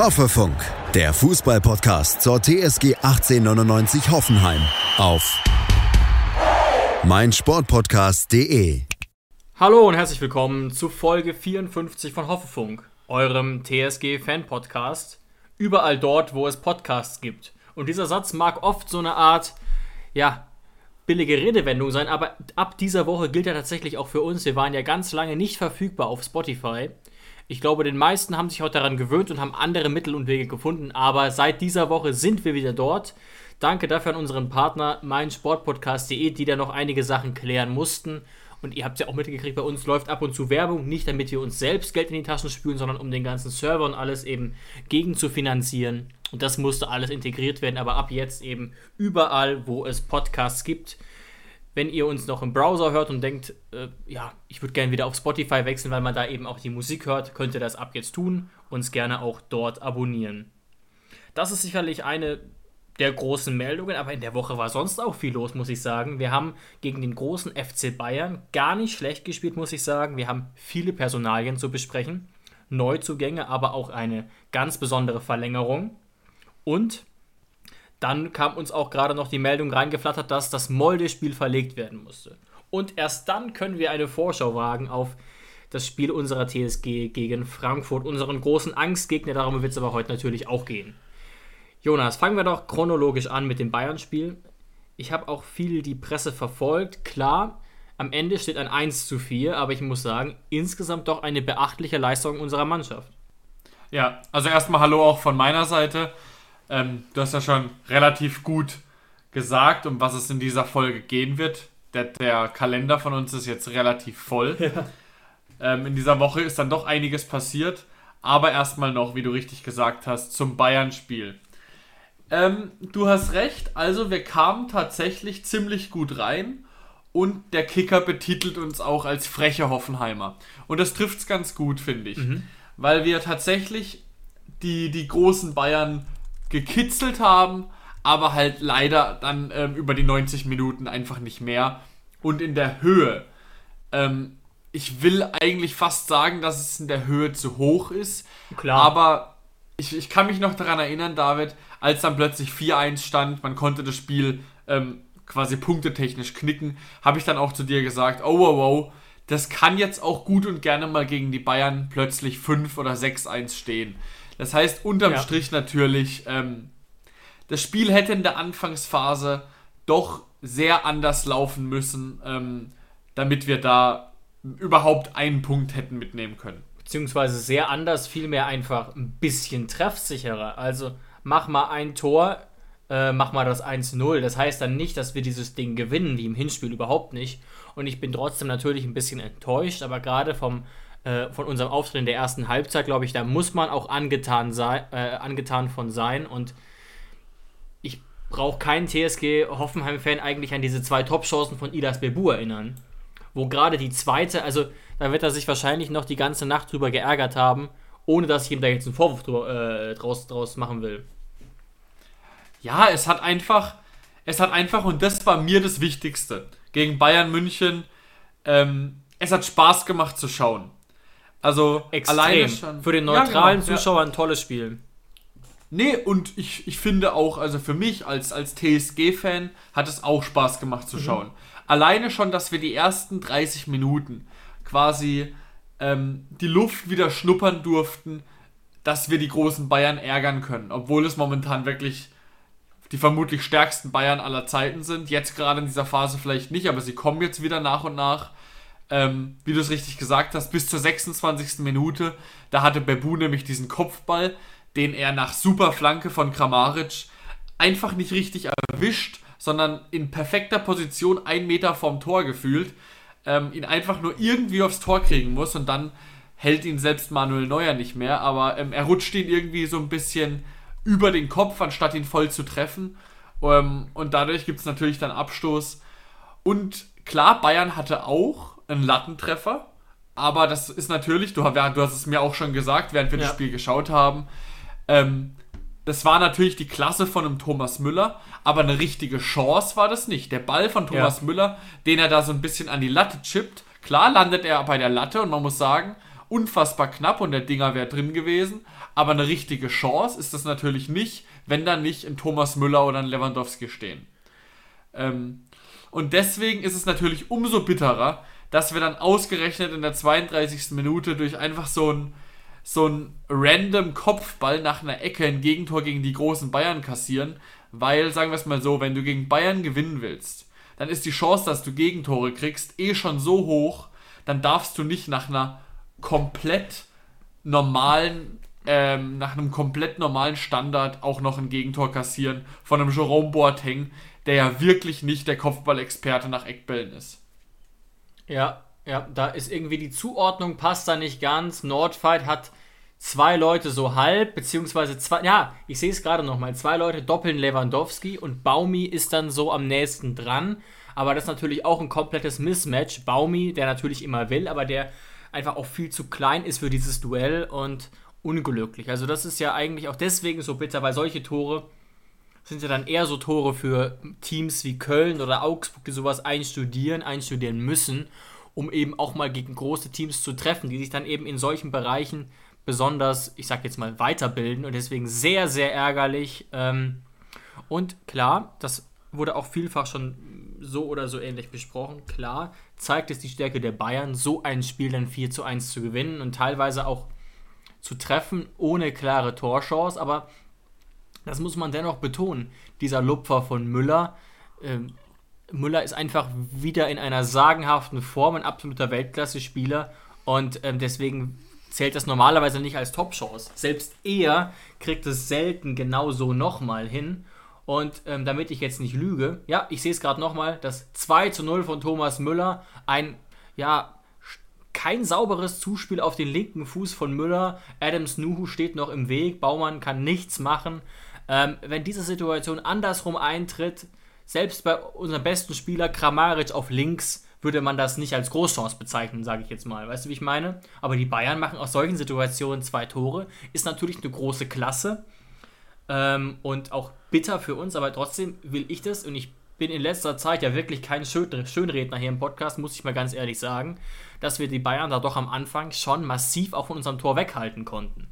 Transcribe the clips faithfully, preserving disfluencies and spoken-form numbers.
Hoffefunk, der Fußball-Podcast zur T S G achtzehnhundertneunundneunzig Hoffenheim auf meinsportpodcast punkt de. Hallo und herzlich willkommen zu Folge vierundfünfzig von Hoffefunk, eurem T S G-Fan-Podcast. Überall dort, wo es Podcasts gibt. Und dieser Satz mag oft so eine Art, ja, billige Redewendung sein, aber ab dieser Woche gilt er tatsächlich auch für uns. Wir waren ja ganz lange nicht verfügbar auf Spotify. Ich glaube, den meisten haben sich auch daran gewöhnt und haben andere Mittel und Wege gefunden, aber seit dieser Woche sind wir wieder dort. Danke dafür an unseren Partner meinsportpodcast punkt de, die da noch einige Sachen klären mussten. Und ihr habt es ja auch mitgekriegt, bei uns läuft ab und zu Werbung, nicht damit wir uns selbst Geld in die Taschen spülen, sondern um den ganzen Server und alles eben gegen zu finanzieren. Und das musste alles integriert werden, aber ab jetzt eben überall, wo es Podcasts gibt. Wenn ihr uns noch im Browser hört und denkt, äh, ja, ich würde gerne wieder auf Spotify wechseln, weil man da eben auch die Musik hört, könnt ihr das ab jetzt tun. Uns gerne auch dort abonnieren. Das ist sicherlich eine der großen Meldungen, aber in der Woche war sonst auch viel los, muss ich sagen. Wir haben gegen den großen F C Bayern gar nicht schlecht gespielt, muss ich sagen. Wir haben viele Personalien zu besprechen, Neuzugänge, aber auch eine ganz besondere Verlängerung. Und dann kam uns auch gerade noch die Meldung reingeflattert, dass das Molde-Spiel verlegt werden musste. Und erst dann können wir eine Vorschau wagen auf das Spiel unserer T S G gegen Frankfurt, unseren großen Angstgegner. Darum wird es aber heute natürlich auch gehen. Jonas, fangen wir doch chronologisch an mit dem Bayern-Spiel. Ich habe auch viel die Presse verfolgt. Klar, am Ende steht ein eins zu vier, aber ich muss sagen, insgesamt doch eine beachtliche Leistung unserer Mannschaft. Ja, also erstmal Hallo auch von meiner Seite. Ähm, du hast ja schon relativ gut gesagt, um was es in dieser Folge gehen wird. Der, der Kalender von uns ist jetzt relativ voll. Ja. Ähm, in dieser Woche ist dann doch einiges passiert. Aber erstmal noch, wie du richtig gesagt hast, zum Bayern-Spiel. Ähm, du hast recht, also wir kamen tatsächlich ziemlich gut rein und der Kicker betitelt uns auch als freche Hoffenheimer. Und das trifft es ganz gut, finde ich. Mhm. Weil wir tatsächlich die, die großen Bayern gekitzelt haben, aber halt leider dann ähm, über die neunzig Minuten einfach nicht mehr. Und in der Höhe, ähm, ich will eigentlich fast sagen, dass es in der Höhe zu hoch ist. Klar. Aber ich, ich kann mich noch daran erinnern, David, als dann plötzlich vier eins stand, man konnte das Spiel ähm, quasi punktetechnisch knicken, habe ich dann auch zu dir gesagt, oh wow, wow, das kann jetzt auch gut und gerne mal gegen die Bayern plötzlich fünf oder sechs eins stehen. Das heißt, unterm ja. Strich natürlich, ähm, das Spiel hätte in der Anfangsphase doch sehr anders laufen müssen, ähm, damit wir da überhaupt einen Punkt hätten mitnehmen können. Beziehungsweise sehr anders, vielmehr einfach ein bisschen treffsicherer. Also mach mal ein Tor, äh, mach mal das eins null. Das heißt dann nicht, dass wir dieses Ding gewinnen, wie im Hinspiel, überhaupt nicht. Und ich bin trotzdem natürlich ein bisschen enttäuscht, aber gerade vom äh, von unserem Auftritt in der ersten Halbzeit, glaube ich, da muss man auch angetan, sei, äh, angetan von sein. Und ich brauche keinen T S G-Hoffenheim-Fan eigentlich an diese zwei Top-Chancen von Idas Bebu erinnern. Wo gerade die zweite, also da wird er sich wahrscheinlich noch die ganze Nacht drüber geärgert haben, ohne dass ich ihm da jetzt einen Vorwurf äh, draus, draus machen will. Ja, es hat einfach, es hat einfach, und das war mir das Wichtigste, gegen Bayern München, ähm, es hat Spaß gemacht zu schauen. Also extrem. Alleine schon. Für den neutralen ja, genau. Zuschauer ein tolles Spiel. Nee, und ich, ich finde auch, also für mich als, als T S G-Fan hat es auch Spaß gemacht zu schauen. Mhm. Alleine schon, dass wir die ersten dreißig Minuten quasi ähm, die Luft wieder schnuppern durften, dass wir die großen Bayern ärgern können. Obwohl es momentan wirklich die vermutlich stärksten Bayern aller Zeiten sind. Jetzt gerade in dieser Phase vielleicht nicht, aber sie kommen jetzt wieder nach und nach. Ähm, wie du es richtig gesagt hast, bis zur sechsundzwanzigsten Minute, da hatte Bebu nämlich diesen Kopfball, den er nach super Flanke von Kramaric einfach nicht richtig erwischt, sondern in perfekter Position einen Meter vom Tor gefühlt, ähm, ihn einfach nur irgendwie aufs Tor kriegen muss und dann hält ihn selbst Manuel Neuer nicht mehr, aber ähm, er rutscht ihn irgendwie so ein bisschen über den Kopf, anstatt ihn voll zu treffen, ähm, und dadurch gibt es natürlich dann Abstoß. Und klar, Bayern hatte auch einen Lattentreffer, aber das ist natürlich, du, du hast es mir auch schon gesagt, während wir ja. das Spiel geschaut haben, ähm, das war natürlich die Klasse von einem Thomas Müller, aber eine richtige Chance war das nicht. Der Ball von Thomas ja. Müller, den er da so ein bisschen an die Latte chippt, klar landet er bei der Latte und man muss sagen, unfassbar knapp und der Dinger wäre drin gewesen. Aber eine richtige Chance ist das natürlich nicht, wenn da nicht ein Thomas Müller oder ein Lewandowski stehen. Ähm, und deswegen ist es natürlich umso bitterer, dass wir dann ausgerechnet in der zweiunddreißigsten Minute durch einfach so ein so ein random Kopfball nach einer Ecke ein Gegentor gegen die großen Bayern kassieren, weil, sagen wir es mal so, wenn du gegen Bayern gewinnen willst, dann ist die Chance, dass du Gegentore kriegst, eh schon so hoch, dann darfst du nicht nach einer komplett normalen, ähm, nach einem komplett normalen Standard auch noch ein Gegentor kassieren von einem Jerome Boateng, der ja wirklich nicht der Kopfballexperte nach Eckbällen ist. Ja, ja, da ist irgendwie die Zuordnung, passt da nicht ganz. Nordfight hat zwei Leute so halb, beziehungsweise zwei, ja, ich sehe es gerade nochmal, zwei Leute doppeln Lewandowski und Baumi ist dann so am nächsten dran. Aber das ist natürlich auch ein komplettes Mismatch. Baumi, der natürlich immer will, aber der einfach auch viel zu klein ist für dieses Duell und unglücklich. Also das ist ja eigentlich auch deswegen so bitter, weil solche Tore sind ja dann eher so Tore für Teams wie Köln oder Augsburg, die sowas einstudieren, einstudieren müssen, um eben auch mal gegen große Teams zu treffen, die sich dann eben in solchen Bereichen besonders, ich sag jetzt mal, weiterbilden und deswegen sehr, sehr ärgerlich. Und klar, das wurde auch vielfach schon so oder so ähnlich besprochen, klar, zeigt es die Stärke der Bayern, so ein Spiel dann vier zu eins zu gewinnen und teilweise auch zu treffen, ohne klare Torchance, aber das muss man dennoch betonen, dieser Lupfer von Müller, ähm, Müller ist einfach wieder in einer sagenhaften Form, ein absoluter Weltklasse-Spieler und ähm, deswegen zählt das normalerweise nicht als Top-Chance. Selbst er kriegt es selten genauso nochmal hin und ähm, damit ich jetzt nicht lüge, ja, ich sehe es gerade nochmal, das zwei zu null von Thomas Müller, ein, ja, kein sauberes Zuspiel auf den linken Fuß von Müller, Adams Nuhu steht noch im Weg, Baumann kann nichts machen. Ähm, wenn diese Situation andersrum eintritt, selbst bei unserem besten Spieler Kramaric auf links, würde man das nicht als Großchance bezeichnen, sage ich jetzt mal. Weißt du, wie ich meine? Aber die Bayern machen aus solchen Situationen zwei Tore. Ist natürlich eine große Klasse ähm, und auch bitter für uns, aber trotzdem will ich das und ich bin in letzter Zeit ja wirklich kein Schönredner hier im Podcast, muss ich mal ganz ehrlich sagen, dass wir die Bayern da doch am Anfang schon massiv auch von unserem Tor weghalten konnten.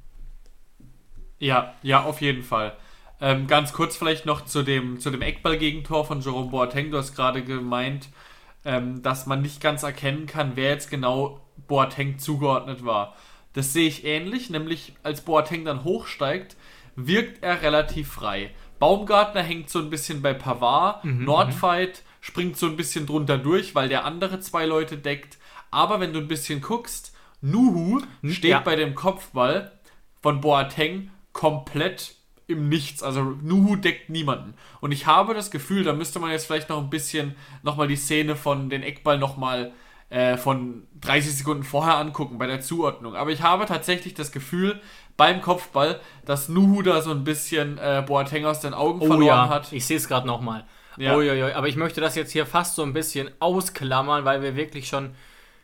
Ja, ja, auf jeden Fall. Ähm, ganz kurz vielleicht noch zu dem, zu dem Eckball-Gegentor von Jerome Boateng. Du hast gerade gemeint, ähm, dass man nicht ganz erkennen kann, wer jetzt genau Boateng zugeordnet war. Das sehe ich ähnlich, nämlich als Boateng dann hochsteigt, wirkt er relativ frei. Baumgartner hängt so ein bisschen bei Pavard, mhm, Nordfight springt so ein bisschen drunter durch, weil der andere zwei Leute deckt. Aber wenn du ein bisschen guckst, Nuhu steht ja bei dem Kopfball von Boateng komplett im Nichts. Also Nuhu deckt niemanden. Und ich habe das Gefühl, da müsste man jetzt vielleicht noch ein bisschen nochmal die Szene von den Eckball nochmal äh, von dreißig Sekunden vorher angucken bei der Zuordnung. Aber ich habe tatsächlich das Gefühl beim Kopfball, dass Nuhu da so ein bisschen äh, Boateng aus den Augen oh, verloren ja. hat. Ich sehe es gerade nochmal. Ja. Uiuiui. Aber ich möchte das jetzt hier fast so ein bisschen ausklammern, weil wir wirklich schon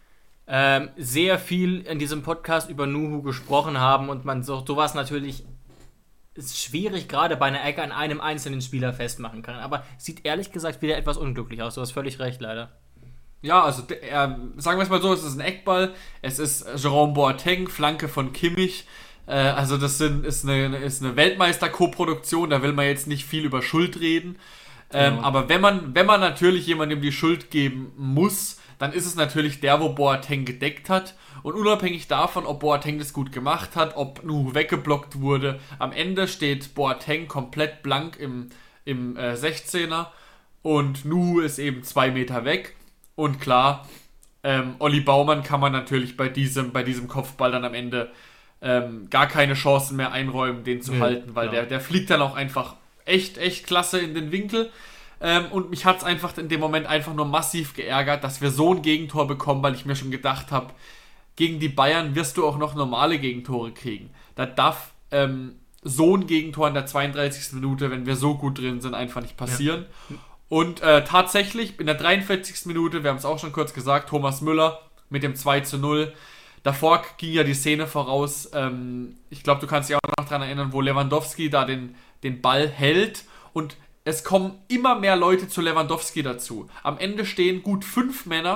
ähm, sehr viel in diesem Podcast über Nuhu gesprochen haben und man so sowas natürlich ist schwierig, gerade bei einer Ecke an einem einzelnen Spieler festmachen kann. Aber sieht ehrlich gesagt wieder etwas unglücklich aus. Du hast völlig recht, leider. Ja, also er, sagen wir es mal so, es ist ein Eckball, es ist Jerome Boateng, Flanke von Kimmich. Äh, also das sind, ist eine, ist eine Weltmeister-Koproduktion, da will man jetzt nicht viel über Schuld reden. Ähm, genau. Aber wenn man, wenn man natürlich jemandem die Schuld geben muss, dann ist es natürlich der, wo Boateng gedeckt hat. Und unabhängig davon, ob Boateng das gut gemacht hat, ob Nuhu weggeblockt wurde, am Ende steht Boateng komplett blank im, im äh, sechzehner und Nuhu ist eben zwei Meter weg. Und klar, ähm, Olli Baumann kann man natürlich bei diesem, bei diesem Kopfball dann am Ende ähm, gar keine Chancen mehr einräumen, den zu nee, halten, weil ja. der, der fliegt dann auch einfach echt, echt klasse in den Winkel. Ähm, und mich hat es einfach in dem Moment einfach nur massiv geärgert, dass wir so ein Gegentor bekommen, weil ich mir schon gedacht habe, gegen die Bayern wirst du auch noch normale Gegentore kriegen. Da darf ähm, so ein Gegentor in der zweiunddreißigsten Minute, wenn wir so gut drin sind, einfach nicht passieren. Ja. Und äh, tatsächlich in der dreiundvierzigsten Minute, wir haben es auch schon kurz gesagt, Thomas Müller mit dem zwei zu null. Davor ging ja die Szene voraus, ähm, ich glaube, du kannst dich auch noch daran erinnern, wo Lewandowski da den, den Ball hält und es kommen immer mehr Leute zu Lewandowski dazu. Am Ende stehen gut fünf Männer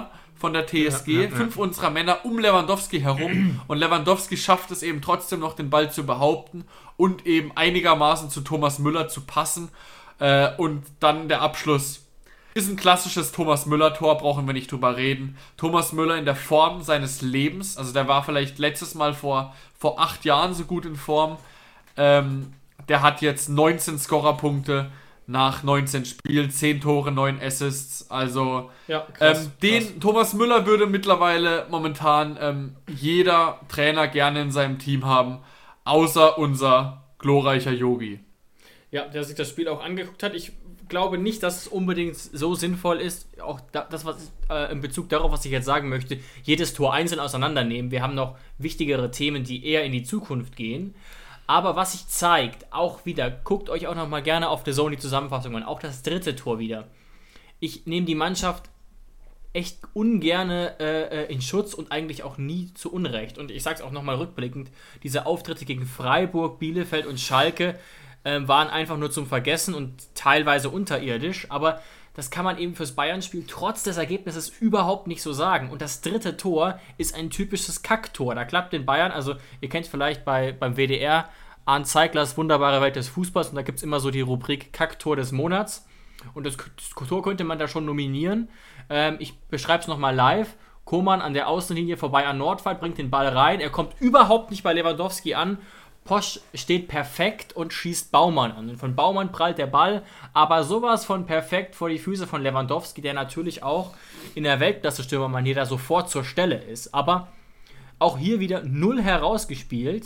von der T S G, ja, ja, fünf ja. unserer Männer um Lewandowski herum und Lewandowski schafft es eben trotzdem noch, den Ball zu behaupten und eben einigermaßen zu Thomas Müller zu passen äh, und dann der Abschluss ist ein klassisches Thomas Müller-Tor, brauchen wir nicht drüber reden. Thomas Müller in der Form seines Lebens, also der war vielleicht letztes Mal vor, vor acht Jahren so gut in Form, ähm, der hat jetzt neunzehn Scorerpunkte nach neunzehn Spielen, zehn Tore, neun Assists, also Ja, krass, ähm, den krass. Thomas Müller würde mittlerweile momentan ähm, jeder Trainer gerne in seinem Team haben, außer unser glorreicher Yogi. Ja, der sich das Spiel auch angeguckt hat. Ich glaube nicht, dass es unbedingt so sinnvoll ist, auch da, das, was äh, in Bezug darauf, was ich jetzt sagen möchte, jedes Tor einzeln auseinandernehmen. Wir haben noch wichtigere Themen, die eher in die Zukunft gehen. Aber was sich zeigt, auch wieder, guckt euch auch noch mal gerne auf The Zone die Zusammenfassung an, auch das dritte Tor wieder. Ich nehme die Mannschaft echt ungerne äh, in Schutz und eigentlich auch nie zu Unrecht. Und ich sage es auch noch mal rückblickend, diese Auftritte gegen Freiburg, Bielefeld und Schalke äh, waren einfach nur zum Vergessen und teilweise unterirdisch, aber das kann man eben fürs Bayern-Spiel trotz des Ergebnisses überhaupt nicht so sagen. Und das dritte Tor ist ein typisches Kacktor. Da klappt den Bayern, also ihr kennt vielleicht bei, beim W D R Arndt Zeiglers Wunderbare Welt des Fußballs und da gibt es immer so die Rubrik Kacktor des Monats. Und das, das Tor könnte man da schon nominieren. Ähm, ich beschreibe es nochmal live. Koman an der Außenlinie vorbei an Nordwald, bringt den Ball rein. Er kommt überhaupt nicht bei Lewandowski an. Posch steht perfekt und schießt Baumann an. Und von Baumann prallt der Ball, aber sowas von perfekt vor die Füße von Lewandowski, der natürlich auch in der Weltklasse-Stürmermanier da sofort zur Stelle ist. Aber auch hier wieder null herausgespielt.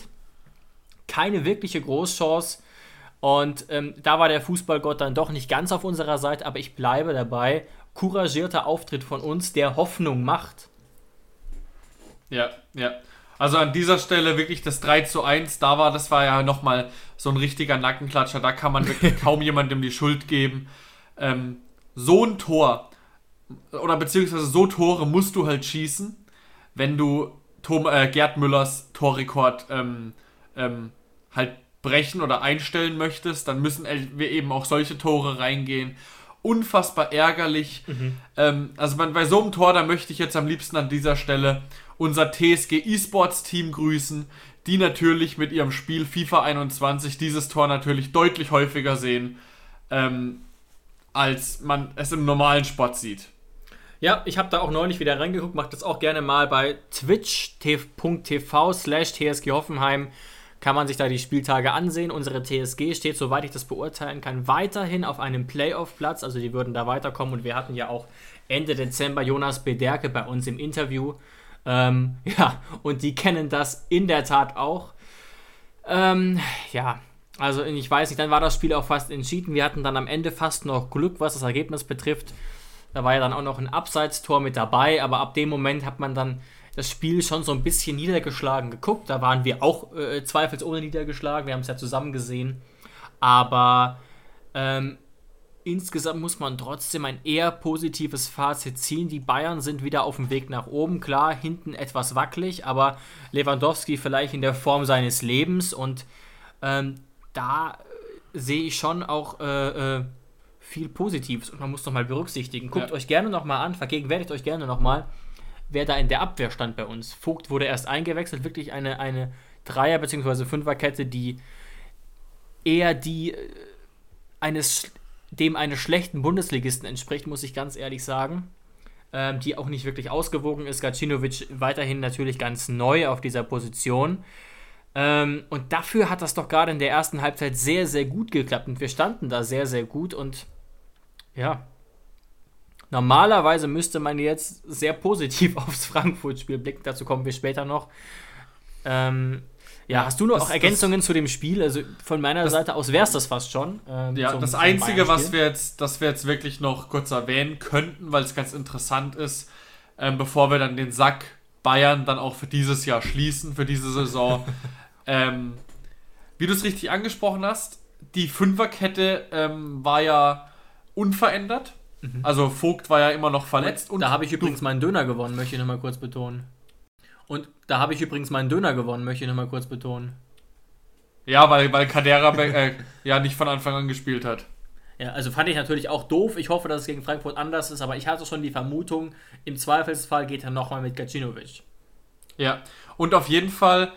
Keine wirkliche Großchance. Und ähm, da war der Fußballgott dann doch nicht ganz auf unserer Seite, aber ich bleibe dabei. Couragierter Auftritt von uns, der Hoffnung macht. Ja, ja. Also an dieser Stelle wirklich das drei zu eins, da war, das war ja nochmal so ein richtiger Nackenklatscher, da kann man wirklich kaum jemandem die Schuld geben. Ähm, so ein Tor, oder beziehungsweise so Tore musst du halt schießen, wenn du Tom, äh, Gerd Müllers Torrekord ähm, ähm, halt brechen oder einstellen möchtest, dann müssen wir eben auch solche Tore reingehen. Unfassbar ärgerlich. Mhm. Ähm, also bei, bei so einem Tor, da möchte ich jetzt am liebsten an dieser Stelle unser T S G E-Sports Team grüßen, die natürlich mit ihrem Spiel FIFA einundzwanzig dieses Tor natürlich deutlich häufiger sehen, ähm, als man es im normalen Sport sieht. Ja, ich habe da auch neulich wieder reingeguckt, macht das auch gerne mal bei twitch punkt t v slash T S G Hoffenheim. Kann man sich da die Spieltage ansehen. Unsere T S G steht, soweit ich das beurteilen kann, weiterhin auf einem Playoff-Platz. Also die würden da weiterkommen. Und wir hatten ja auch Ende Dezember Jonas Bederke bei uns im Interview. Ähm, ja, und die kennen das in der Tat auch. Ähm, ja, also ich weiß nicht, dann war das Spiel auch fast entschieden. Wir hatten dann am Ende fast noch Glück, was das Ergebnis betrifft. Da war ja dann auch noch ein Abseitstor mit dabei. Aber ab dem Moment hat man dann das Spiel schon so ein bisschen niedergeschlagen geguckt. Da waren wir auch äh, zweifelsohne niedergeschlagen. Wir haben es ja zusammen gesehen. Aber ähm, insgesamt muss man trotzdem ein eher positives Fazit ziehen. Die Bayern sind wieder auf dem Weg nach oben. Klar, hinten etwas wackelig, aber Lewandowski vielleicht in der Form seines Lebens. Und ähm, da sehe ich schon auch äh, äh, viel Positives. Und man muss nochmal berücksichtigen. Guckt ja. euch gerne nochmal an, vergegenwärtigt euch gerne nochmal, wer da in der Abwehr stand bei uns. Vogt wurde erst eingewechselt, wirklich eine, eine Dreier- bzw. Fünferkette, die eher die äh, eines, dem eines schlechten Bundesligisten entspricht, muss ich ganz ehrlich sagen. Ähm, die auch nicht wirklich ausgewogen ist. Gacinovic weiterhin natürlich ganz neu auf dieser Position. Ähm, und dafür hat das doch gerade in der ersten Halbzeit sehr, sehr gut geklappt. Und wir standen da sehr, sehr gut. Und ja, normalerweise müsste man jetzt sehr positiv aufs Frankfurt-Spiel blicken. Dazu kommen wir später noch. Ähm, ja, hast du noch das, auch Ergänzungen das, zu dem Spiel? Also von meiner das, Seite aus wäre es das fast schon. Ähm, ja, zum, das zum Einzige, was wir jetzt, das wir jetzt wirklich noch kurz erwähnen könnten, weil es ganz interessant ist, ähm, bevor wir dann den Sack Bayern dann auch für dieses Jahr schließen, für diese Saison. ähm, wie du es richtig angesprochen hast, die Fünferkette ähm, war ja unverändert. Mhm. Also Vogt war ja immer noch verletzt. Und da habe ich übrigens meinen Döner gewonnen, möchte ich nochmal kurz betonen. Und da habe ich übrigens meinen Döner gewonnen, möchte ich nochmal kurz betonen. Ja, weil, weil Kadera äh, ja nicht von Anfang an gespielt hat. Ja, also fand ich natürlich auch doof. Ich hoffe, dass es gegen Frankfurt anders ist, aber ich hatte schon die Vermutung, im Zweifelsfall geht er nochmal mit Gacinovic. Ja, und auf jeden Fall,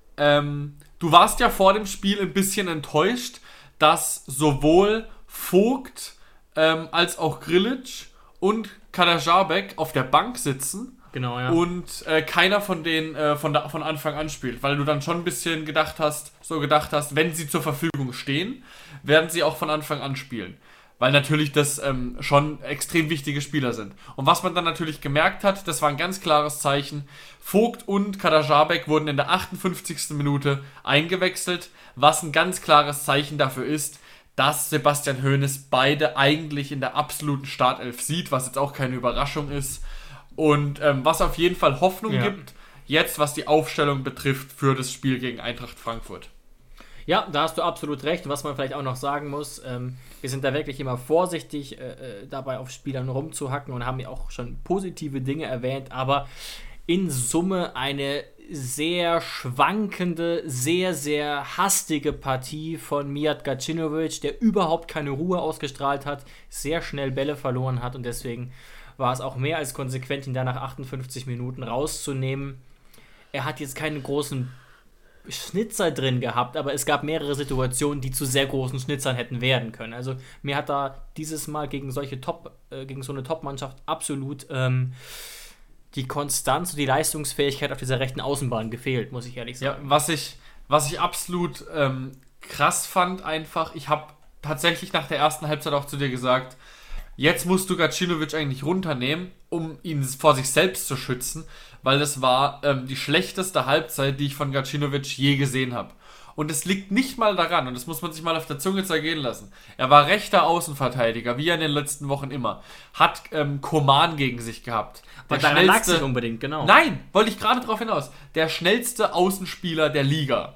ähm, du warst ja vor dem Spiel ein bisschen enttäuscht, dass sowohl Vogt ähm, als auch Grilic und Kaderabek auf der Bank sitzen. Genau, ja. Und äh, keiner von denen äh, von, da, von Anfang an spielt, weil du dann schon ein bisschen gedacht hast, so gedacht hast, wenn sie zur Verfügung stehen, werden sie auch von Anfang an spielen. Weil natürlich das ähm, schon extrem wichtige Spieler sind. Und was man dann natürlich gemerkt hat, das war ein ganz klares Zeichen, Vogt und Kaderabek wurden in der achtundfünfzigsten Minute eingewechselt, was ein ganz klares Zeichen dafür ist, dass Sebastian Hoeneß beide eigentlich in der absoluten Startelf sieht, was jetzt auch keine Überraschung ist. Und ähm, was auf jeden Fall Hoffnung ja. gibt, jetzt was die Aufstellung betrifft für das Spiel gegen Eintracht Frankfurt. Ja, da hast du absolut recht. Was man vielleicht auch noch sagen muss, ähm, wir sind da wirklich immer vorsichtig äh, dabei auf Spielern rumzuhacken und haben ja auch schon positive Dinge erwähnt, aber in Summe eine sehr schwankende, sehr, sehr hastige Partie von Mijat Gacinovic, der überhaupt keine Ruhe ausgestrahlt hat, sehr schnell Bälle verloren hat und deswegen war es auch mehr als konsequent, ihn da nach achtundfünfzig Minuten rauszunehmen. Er hat jetzt keinen großen Schnitzer drin gehabt, aber es gab mehrere Situationen, die zu sehr großen Schnitzern hätten werden können. Also mir hat da dieses Mal gegen solche Top, äh, gegen so eine Top-Mannschaft absolut ähm, die Konstanz und die Leistungsfähigkeit auf dieser rechten Außenbahn gefehlt, muss ich ehrlich sagen. Ja, was ich, was ich absolut ähm, krass fand einfach, ich habe tatsächlich nach der ersten Halbzeit auch zu dir gesagt, jetzt musst du Gacinovic eigentlich runternehmen, um ihn vor sich selbst zu schützen, weil das war ähm, die schlechteste Halbzeit, die ich von Gacinovic je gesehen habe. Und es liegt nicht mal daran, und das muss man sich mal auf der Zunge zergehen lassen. Er war rechter Außenverteidiger, wie er in den letzten Wochen immer. Hat ähm, Coman gegen sich gehabt. Der schnellste, lag sich unbedingt, genau. Nein, wollte ich gerade drauf hinaus. Der schnellste Außenspieler der Liga.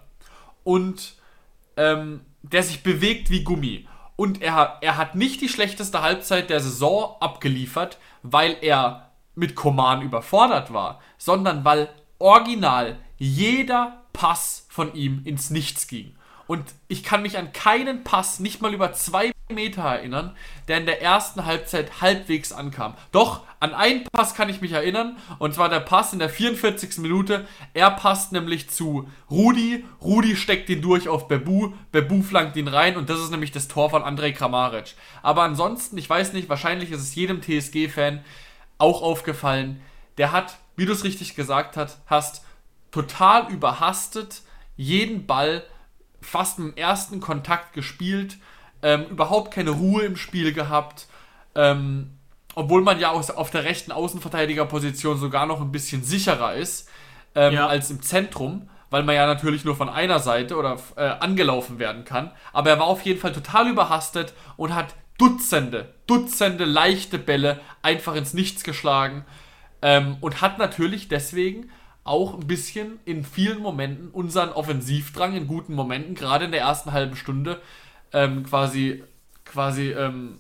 Und ähm, der sich bewegt wie Gummi. Und er, er hat nicht die schlechteste Halbzeit der Saison abgeliefert, weil er mit Coman überfordert war, sondern weil original jeder Pass von ihm ins Nichts ging. Und ich kann mich an keinen Pass, nicht mal über zwei Meter erinnern, der in der ersten Halbzeit halbwegs ankam. Doch, an einen Pass kann ich mich erinnern, und zwar der Pass in der vierundvierzigsten Minute. Er passt nämlich zu Rudi, Rudi steckt ihn durch auf Bebu, Bebu flankt ihn rein, und das ist nämlich das Tor von Andrej Kramaric. Aber ansonsten, ich weiß nicht, wahrscheinlich ist es jedem T S G-Fan auch aufgefallen, der hat, wie du es richtig gesagt hast, hast total überhastet jeden Ball fast im ersten Kontakt gespielt, ähm, überhaupt keine Ruhe im Spiel gehabt, ähm, obwohl man ja aus, auf der rechten Außenverteidigerposition sogar noch ein bisschen sicherer ist ähm, ja. als im Zentrum, weil man ja natürlich nur von einer Seite oder äh, angelaufen werden kann, aber er war auf jeden Fall total überhastet und hat Dutzende, Dutzende leichte Bälle einfach ins Nichts geschlagen ähm, und hat natürlich deswegen auch ein bisschen in vielen Momenten unseren Offensivdrang in guten Momenten, gerade in der ersten halben Stunde, ähm, quasi, quasi ähm,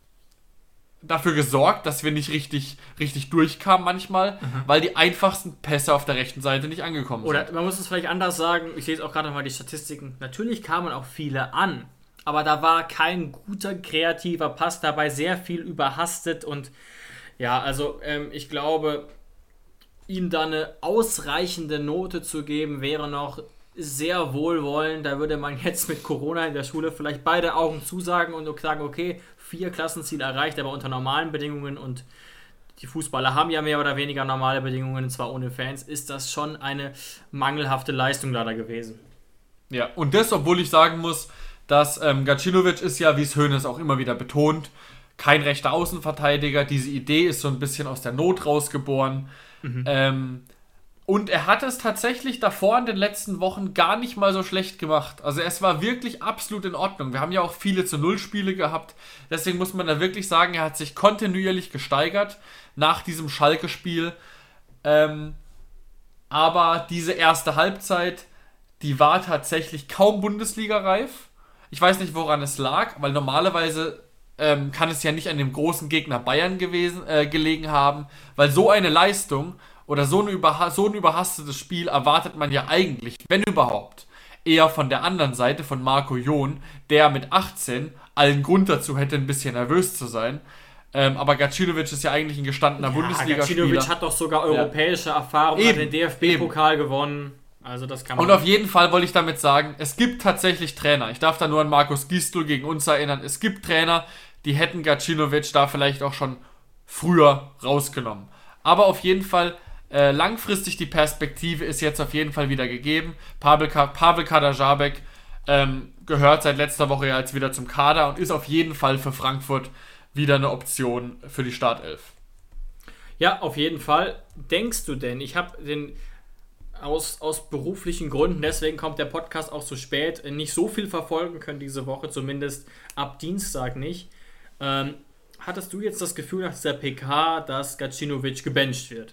dafür gesorgt, dass wir nicht richtig, richtig durchkamen manchmal, mhm. weil die einfachsten Pässe auf der rechten Seite nicht angekommen Oder sind. Man muss es vielleicht anders sagen, ich sehe jetzt auch gerade nochmal die Statistiken, natürlich kamen auch viele an, aber da war kein guter, kreativer Pass dabei, sehr viel überhastet und ja, also ähm, ich glaube, ihm da eine ausreichende Note zu geben, wäre noch sehr wohlwollend. Da würde man jetzt mit Corona in der Schule vielleicht beide Augen zusagen und sagen, okay, vier Klassenziele erreicht, aber unter normalen Bedingungen, und die Fußballer haben ja mehr oder weniger normale Bedingungen, zwar ohne Fans, ist das schon eine mangelhafte Leistung leider gewesen. Ja, und das, obwohl ich sagen muss, dass ähm, Gacinovic ist ja, wie es Hoeneß auch immer wieder betont, kein rechter Außenverteidiger. Diese Idee ist so ein bisschen aus der Not rausgeboren. Mhm. Ähm, und er hat es tatsächlich davor in den letzten Wochen gar nicht mal so schlecht gemacht. Also es war wirklich absolut in Ordnung. Wir haben ja auch viele zu Null Spiele gehabt. Deswegen muss man da wirklich sagen, er hat sich kontinuierlich gesteigert nach diesem Schalke-Spiel. Ähm, aber diese erste Halbzeit, die war tatsächlich kaum Bundesliga-reif. Ich weiß nicht, woran es lag, weil normalerweise ähm, kann es ja nicht an dem großen Gegner Bayern gewesen, äh, gelegen haben, weil so eine Leistung oder so, eine überha- so ein überhastetes Spiel erwartet man ja eigentlich, wenn überhaupt, eher von der anderen Seite, von Marco Jon, der mit achtzehn allen Grund dazu hätte, ein bisschen nervös zu sein. Ähm, aber Gacinovic ist ja eigentlich ein gestandener Ja, Bundesligaspieler. Gacinovic hat doch sogar europäische ja. Erfahrung, Eben, hat den D F B-Pokal gewonnen. Also das kann man. Und auf jeden Fall wollte ich damit sagen, es gibt tatsächlich Trainer. Ich darf da nur an Markus Gisdol gegen uns erinnern. Es gibt Trainer, die hätten Gacinovic da vielleicht auch schon früher rausgenommen. Aber auf jeden Fall, äh, langfristig die Perspektive ist jetzt auf jeden Fall wieder gegeben. Pavel, Ka- Pavel Kadajabek ähm, gehört seit letzter Woche ja jetzt wieder zum Kader und ist auf jeden Fall für Frankfurt wieder eine Option für die Startelf. Ja, auf jeden Fall. Denkst du denn, ich habe den aus, aus beruflichen Gründen, deswegen kommt der Podcast auch so spät, nicht so viel verfolgen können diese Woche, zumindest ab Dienstag nicht. Ähm, hattest du jetzt das Gefühl nach dieser P K, dass Gacinovic gebencht wird?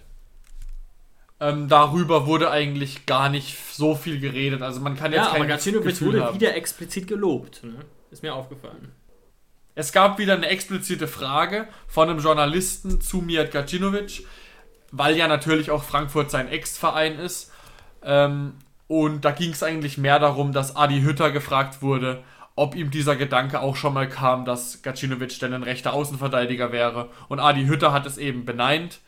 Ähm, darüber wurde eigentlich gar nicht so viel geredet. Also man kann jetzt ja, kein aber Gacinovic Gefühl wurde haben. wieder explizit gelobt. Ne? Ist mir aufgefallen. Es gab wieder eine explizite Frage von einem Journalisten zu Mijat Gacinovic, weil ja natürlich auch Frankfurt sein Ex-Verein ist. Ähm, und da ging es eigentlich mehr darum, dass Adi Hütter gefragt wurde, ob ihm dieser Gedanke auch schon mal kam, dass Gacinovic denn ein rechter Außenverteidiger wäre. Und Adi Hütter hat es eben beneint.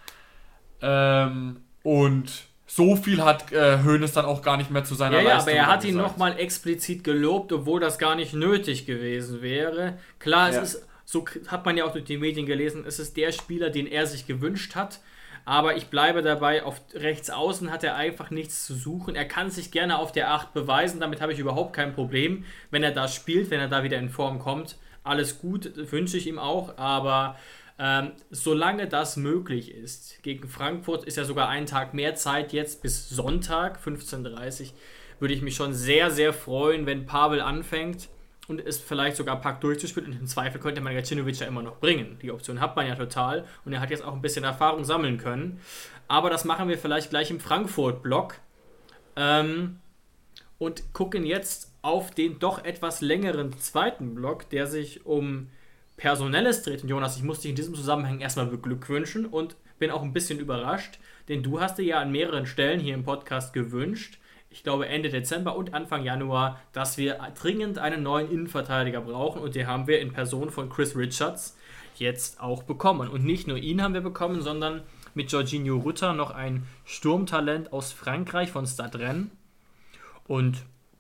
Ähm, und so viel hat äh, Hoeneß dann auch gar nicht mehr zu seiner ja, ja, Leistung aber er hat ihn gesagt. nochmal explizit gelobt, obwohl das gar nicht nötig gewesen wäre. Klar, es Ja. ist, so hat man ja auch durch die Medien gelesen, es ist der Spieler, den er sich gewünscht hat. Aber ich bleibe dabei, auf rechts außen hat er einfach nichts zu suchen. Er kann sich gerne auf der acht beweisen, damit habe ich überhaupt kein Problem. Wenn er da spielt, wenn er da wieder in Form kommt, alles gut, wünsche ich ihm auch. Aber ähm, solange das möglich ist, gegen Frankfurt ist ja sogar ein Tag mehr Zeit jetzt bis Sonntag, fünfzehn Uhr dreißig, würde ich mich schon sehr, sehr freuen, wenn Pavel anfängt und es vielleicht sogar packt durchzuspielen. Und im Zweifel könnte man Gacinovic ja immer noch bringen. Die Option hat man ja total. Und er hat jetzt auch ein bisschen Erfahrung sammeln können. Aber das machen wir vielleicht gleich im Frankfurt-Block. Ähm, und gucken jetzt auf den doch etwas längeren zweiten Block, der sich um Personelles dreht. Und Jonas, ich muss dich in diesem Zusammenhang erstmal beglückwünschen und bin auch ein bisschen überrascht, denn du hast dir ja an mehreren Stellen hier im Podcast gewünscht, ich glaube Ende Dezember und Anfang Januar, dass wir dringend einen neuen Innenverteidiger brauchen und den haben wir in Person von Chris Richards jetzt auch bekommen. Und nicht nur ihn haben wir bekommen, sondern mit Jorginho Rutter noch ein Sturmtalent aus Frankreich von Stade Rennes. Und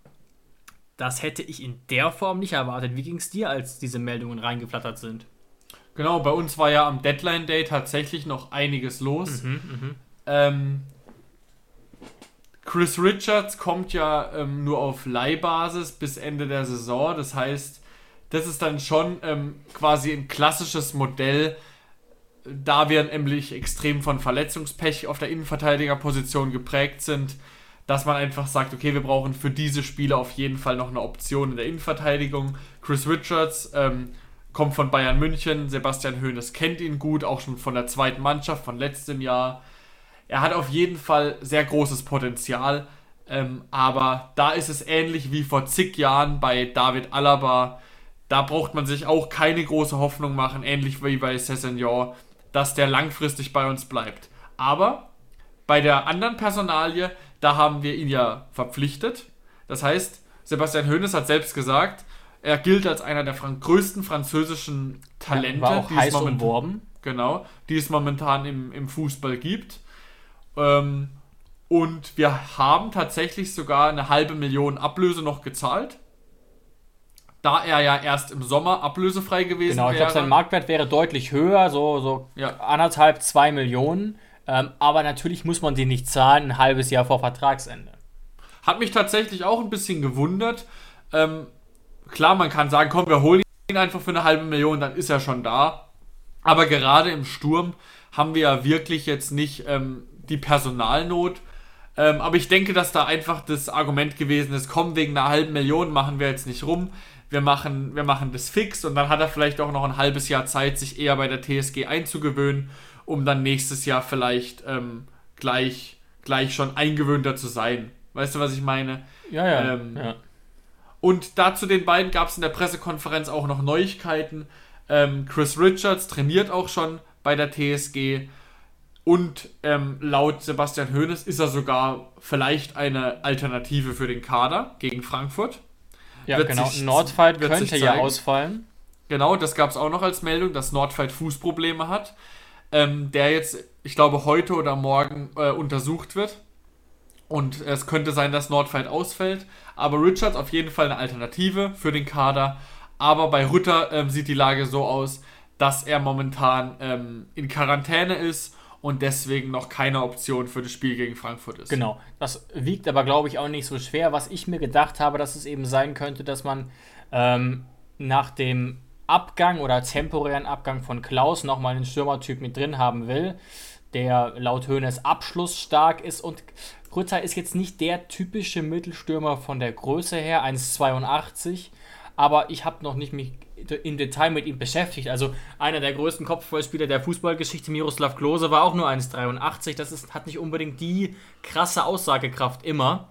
das hätte ich in der Form nicht erwartet. Wie ging es dir, als diese Meldungen reingeflattert sind? Genau, bei uns war ja am Deadline Day tatsächlich noch einiges los. Mhm, mh. Ähm, Chris Richards kommt ja ähm, nur auf Leihbasis bis Ende der Saison. Das heißt, das ist dann schon ähm, quasi ein klassisches Modell, da wir nämlich extrem von Verletzungspech auf der Innenverteidigerposition geprägt sind, dass man einfach sagt, okay, wir brauchen für diese Spieler auf jeden Fall noch eine Option in der Innenverteidigung. Chris Richards ähm, kommt von Bayern München, Sebastian Hoeneß kennt ihn gut, auch schon von der zweiten Mannschaft von letztem Jahr. Er hat auf jeden Fall sehr großes Potenzial, ähm, aber da ist es ähnlich wie vor zig Jahren bei David Alaba. Da braucht man sich auch keine große Hoffnung machen, ähnlich wie bei Sessegnon, dass der langfristig bei uns bleibt. Aber bei der anderen Personalie, da haben wir ihn ja verpflichtet. Das heißt, Sebastian Hoeneß hat selbst gesagt, er gilt als einer der fran- größten französischen Talente, War auch die, heiß es momentan, umworben. genau, die es momentan im, im Fußball gibt. Ähm, und wir haben tatsächlich sogar eine halbe Million Ablöse noch gezahlt, da er ja erst im Sommer ablösefrei gewesen Genau, ich wäre. glaube, sein Marktwert wäre deutlich höher, so, so Ja. anderthalb, zwei Millionen. Ähm, aber natürlich muss man den nicht zahlen, ein halbes Jahr vor Vertragsende. Hat mich tatsächlich auch ein bisschen gewundert. Ähm, klar, man kann sagen, komm, wir holen ihn einfach für eine halbe Million, dann ist er schon da. Aber gerade im Sturm haben wir ja wirklich jetzt nicht ähm, die Personalnot. Ähm, aber ich denke, dass da einfach das Argument gewesen ist, komm, wegen einer halben Million machen wir jetzt nicht rum. Wir machen, wir machen das fix und dann hat er vielleicht auch noch ein halbes Jahr Zeit, sich eher bei der T S G einzugewöhnen, um dann nächstes Jahr vielleicht ähm, gleich, gleich schon eingewöhnter zu sein. Weißt du, was ich meine? Ja, ja. Ähm, ja. Und dazu den beiden gab es in der Pressekonferenz auch noch Neuigkeiten. Ähm, Chris Richards trainiert auch schon bei der T S G Und ähm, laut Sebastian Hoeneß ist er sogar vielleicht eine Alternative für den Kader gegen Frankfurt. Ja, wird genau. sich, Nordfight wird könnte sich ja zeigen. ausfallen. Genau, das gab es auch noch als Meldung, dass Nordfight Fußprobleme hat, ähm, der jetzt, ich glaube, heute oder morgen äh, untersucht wird. Und es könnte sein, dass Nordfight ausfällt. Aber Richards auf jeden Fall eine Alternative für den Kader. Aber bei Rütter ähm, sieht die Lage so aus, dass er momentan ähm, in Quarantäne ist und deswegen noch keine Option für das Spiel gegen Frankfurt ist. Genau, das wiegt aber, glaube ich, auch nicht so schwer. Was ich mir gedacht habe, dass es eben sein könnte, dass man ähm, nach dem Abgang oder temporären Abgang von Klaus nochmal einen Stürmertyp mit drin haben will, der laut Hoeneß abschlussstark ist. Und Rütter ist jetzt nicht der typische Mittelstürmer von der Größe her, eins Komma zweiundachtzig, aber ich habe noch nicht mich im Detail mit ihm beschäftigt. Also einer der größten Kopfballspieler der Fußballgeschichte, Miroslav Klose, war auch nur eins Komma dreiundachtzig. Das ist, hat nicht unbedingt die krasse Aussagekraft immer.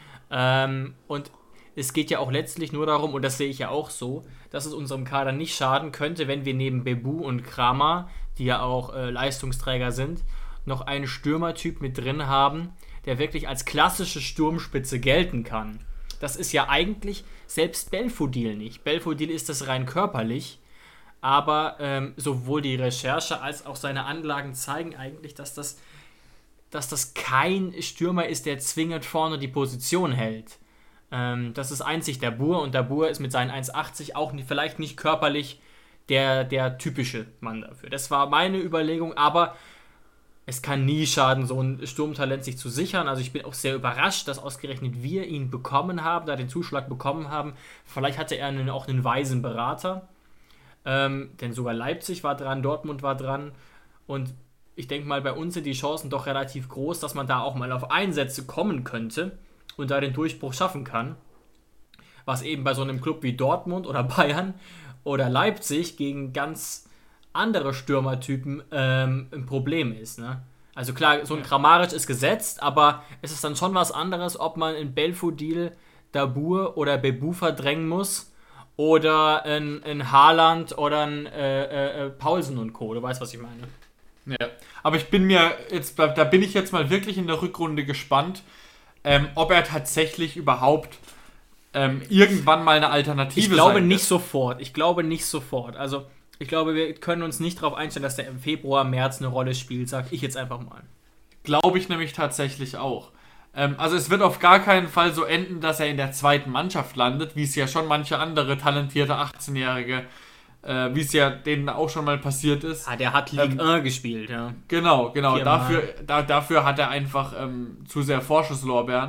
Ähm, und es geht ja auch letztlich nur darum, und das sehe ich ja auch so, dass es unserem Kader nicht schaden könnte, wenn wir neben Bebu und Kramer, die ja auch äh, Leistungsträger sind, noch einen Stürmertyp mit drin haben, der wirklich als klassische Sturmspitze gelten kann. Das ist ja eigentlich selbst Belfodil nicht. Belfodil ist das rein körperlich, aber ähm, sowohl die Recherche als auch seine Anlagen zeigen eigentlich, dass das, dass das kein Stürmer ist, der zwingend vorne die Position hält. Ähm, das ist einzig der Bur, und der Bur ist mit seinen eins Komma achtzig auch nicht, vielleicht nicht körperlich der, der typische Mann dafür. Das war meine Überlegung, aber es kann nie schaden, so ein Sturmtalent sich zu sichern. Also ich bin auch sehr überrascht, dass ausgerechnet wir ihn bekommen haben, da den Zuschlag bekommen haben. Vielleicht hatte er einen, auch einen weisen Berater, ähm, denn sogar Leipzig war dran, Dortmund war dran, und ich denke mal, bei uns sind die Chancen doch relativ groß, dass man da auch mal auf Einsätze kommen könnte und da den Durchbruch schaffen kann, was eben bei so einem Club wie Dortmund oder Bayern oder Leipzig gegen ganz andere Stürmertypen ähm, ein Problem ist. Ne? Also klar, so ein Kramaric ist gesetzt, aber es ist dann schon was anderes, ob man in Belfodil, Dabur oder Bebu verdrängen muss oder in, in Haaland oder in äh, äh, Paulsen und Co. Du weißt, was ich meine. Ja, aber ich bin mir jetzt, da bin ich jetzt mal wirklich in der Rückrunde gespannt, ähm, ob er tatsächlich überhaupt ähm, irgendwann mal eine Alternative Ich glaube sein nicht wird. sofort. Ich glaube nicht sofort. Also ich glaube, wir können uns nicht darauf einstellen, dass der im Februar, März eine Rolle spielt, sag ich jetzt einfach mal. Glaube ich nämlich tatsächlich auch. Ähm, also es wird auf gar keinen Fall so enden, dass er in der zweiten Mannschaft landet, wie es ja schon manche andere talentierte achtzehnjährige, äh, wie es ja denen auch schon mal passiert ist. Ah, der hat Ligue Ähm, eins gespielt, ja. Genau, genau. Viermal. Dafür, da, dafür hat er einfach ähm, zu sehr Vorschusslorbeeren.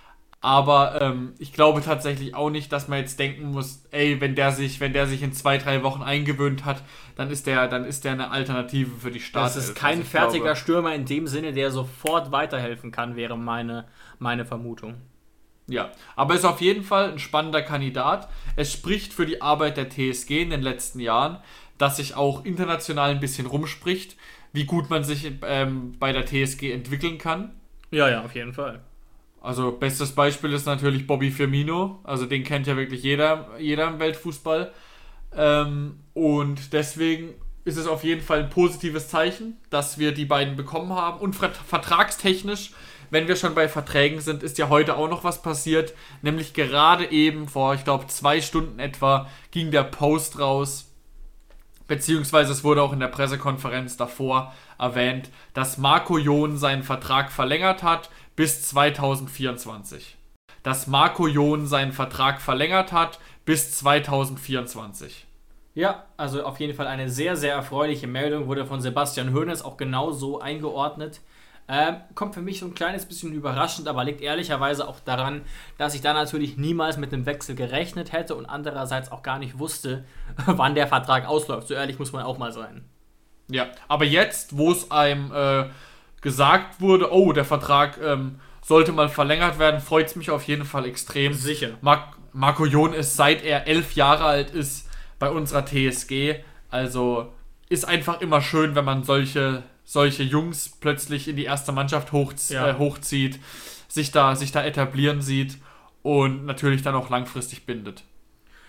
Aber ähm, ich glaube tatsächlich auch nicht, dass man jetzt denken muss, ey, wenn der sich, wenn der sich in zwei, drei Wochen eingewöhnt hat, dann ist der, dann ist der eine Alternative für die Startelf. Das ist kein Also ich fertiger glaube, Stürmer in dem Sinne, der sofort weiterhelfen kann, wäre meine, meine Vermutung. Ja, aber ist auf jeden Fall ein spannender Kandidat. Es spricht für die Arbeit der T S G in den letzten Jahren, dass sich auch international ein bisschen rumspricht, wie gut man sich ähm, bei der T S G entwickeln kann. Ja, ja, auf jeden Fall. Also bestes Beispiel ist natürlich Bobby Firmino, also den kennt ja wirklich jeder, jeder im Weltfußball. Ähm, und deswegen ist es auf jeden Fall ein positives Zeichen, dass wir die beiden bekommen haben. Und vertragstechnisch, wenn wir schon bei Verträgen sind, ist ja heute auch noch was passiert. Nämlich gerade eben vor, ich glaube, zwei Stunden etwa ging der Post raus, beziehungsweise es wurde auch in der Pressekonferenz davor erwähnt, dass Marco Jon seinen Vertrag verlängert hat bis zweitausendvierundzwanzig. Dass Marco Jon seinen Vertrag verlängert hat bis zweitausendvierundzwanzig. Ja, also auf jeden Fall eine sehr, sehr erfreuliche Meldung, wurde von Sebastian Hoeneß auch genau so eingeordnet. Ähm, kommt für mich so ein kleines bisschen überraschend, aber liegt ehrlicherweise auch daran, dass ich da natürlich niemals mit einem Wechsel gerechnet hätte und andererseits auch gar nicht wusste, wann der Vertrag ausläuft. So ehrlich muss man auch mal sein. Ja, aber jetzt, wo es einem äh, gesagt wurde, oh, der Vertrag ähm, sollte mal verlängert werden, freut es mich auf jeden Fall extrem. Sicher. Mar- Marco Jon ist, seit er elf Jahre alt ist, bei unserer T S G. Also ist einfach immer schön, wenn man solche, solche Jungs plötzlich in die erste Mannschaft hochz- Ja. äh, hochzieht, sich da, sich da etablieren sieht und natürlich dann auch langfristig bindet.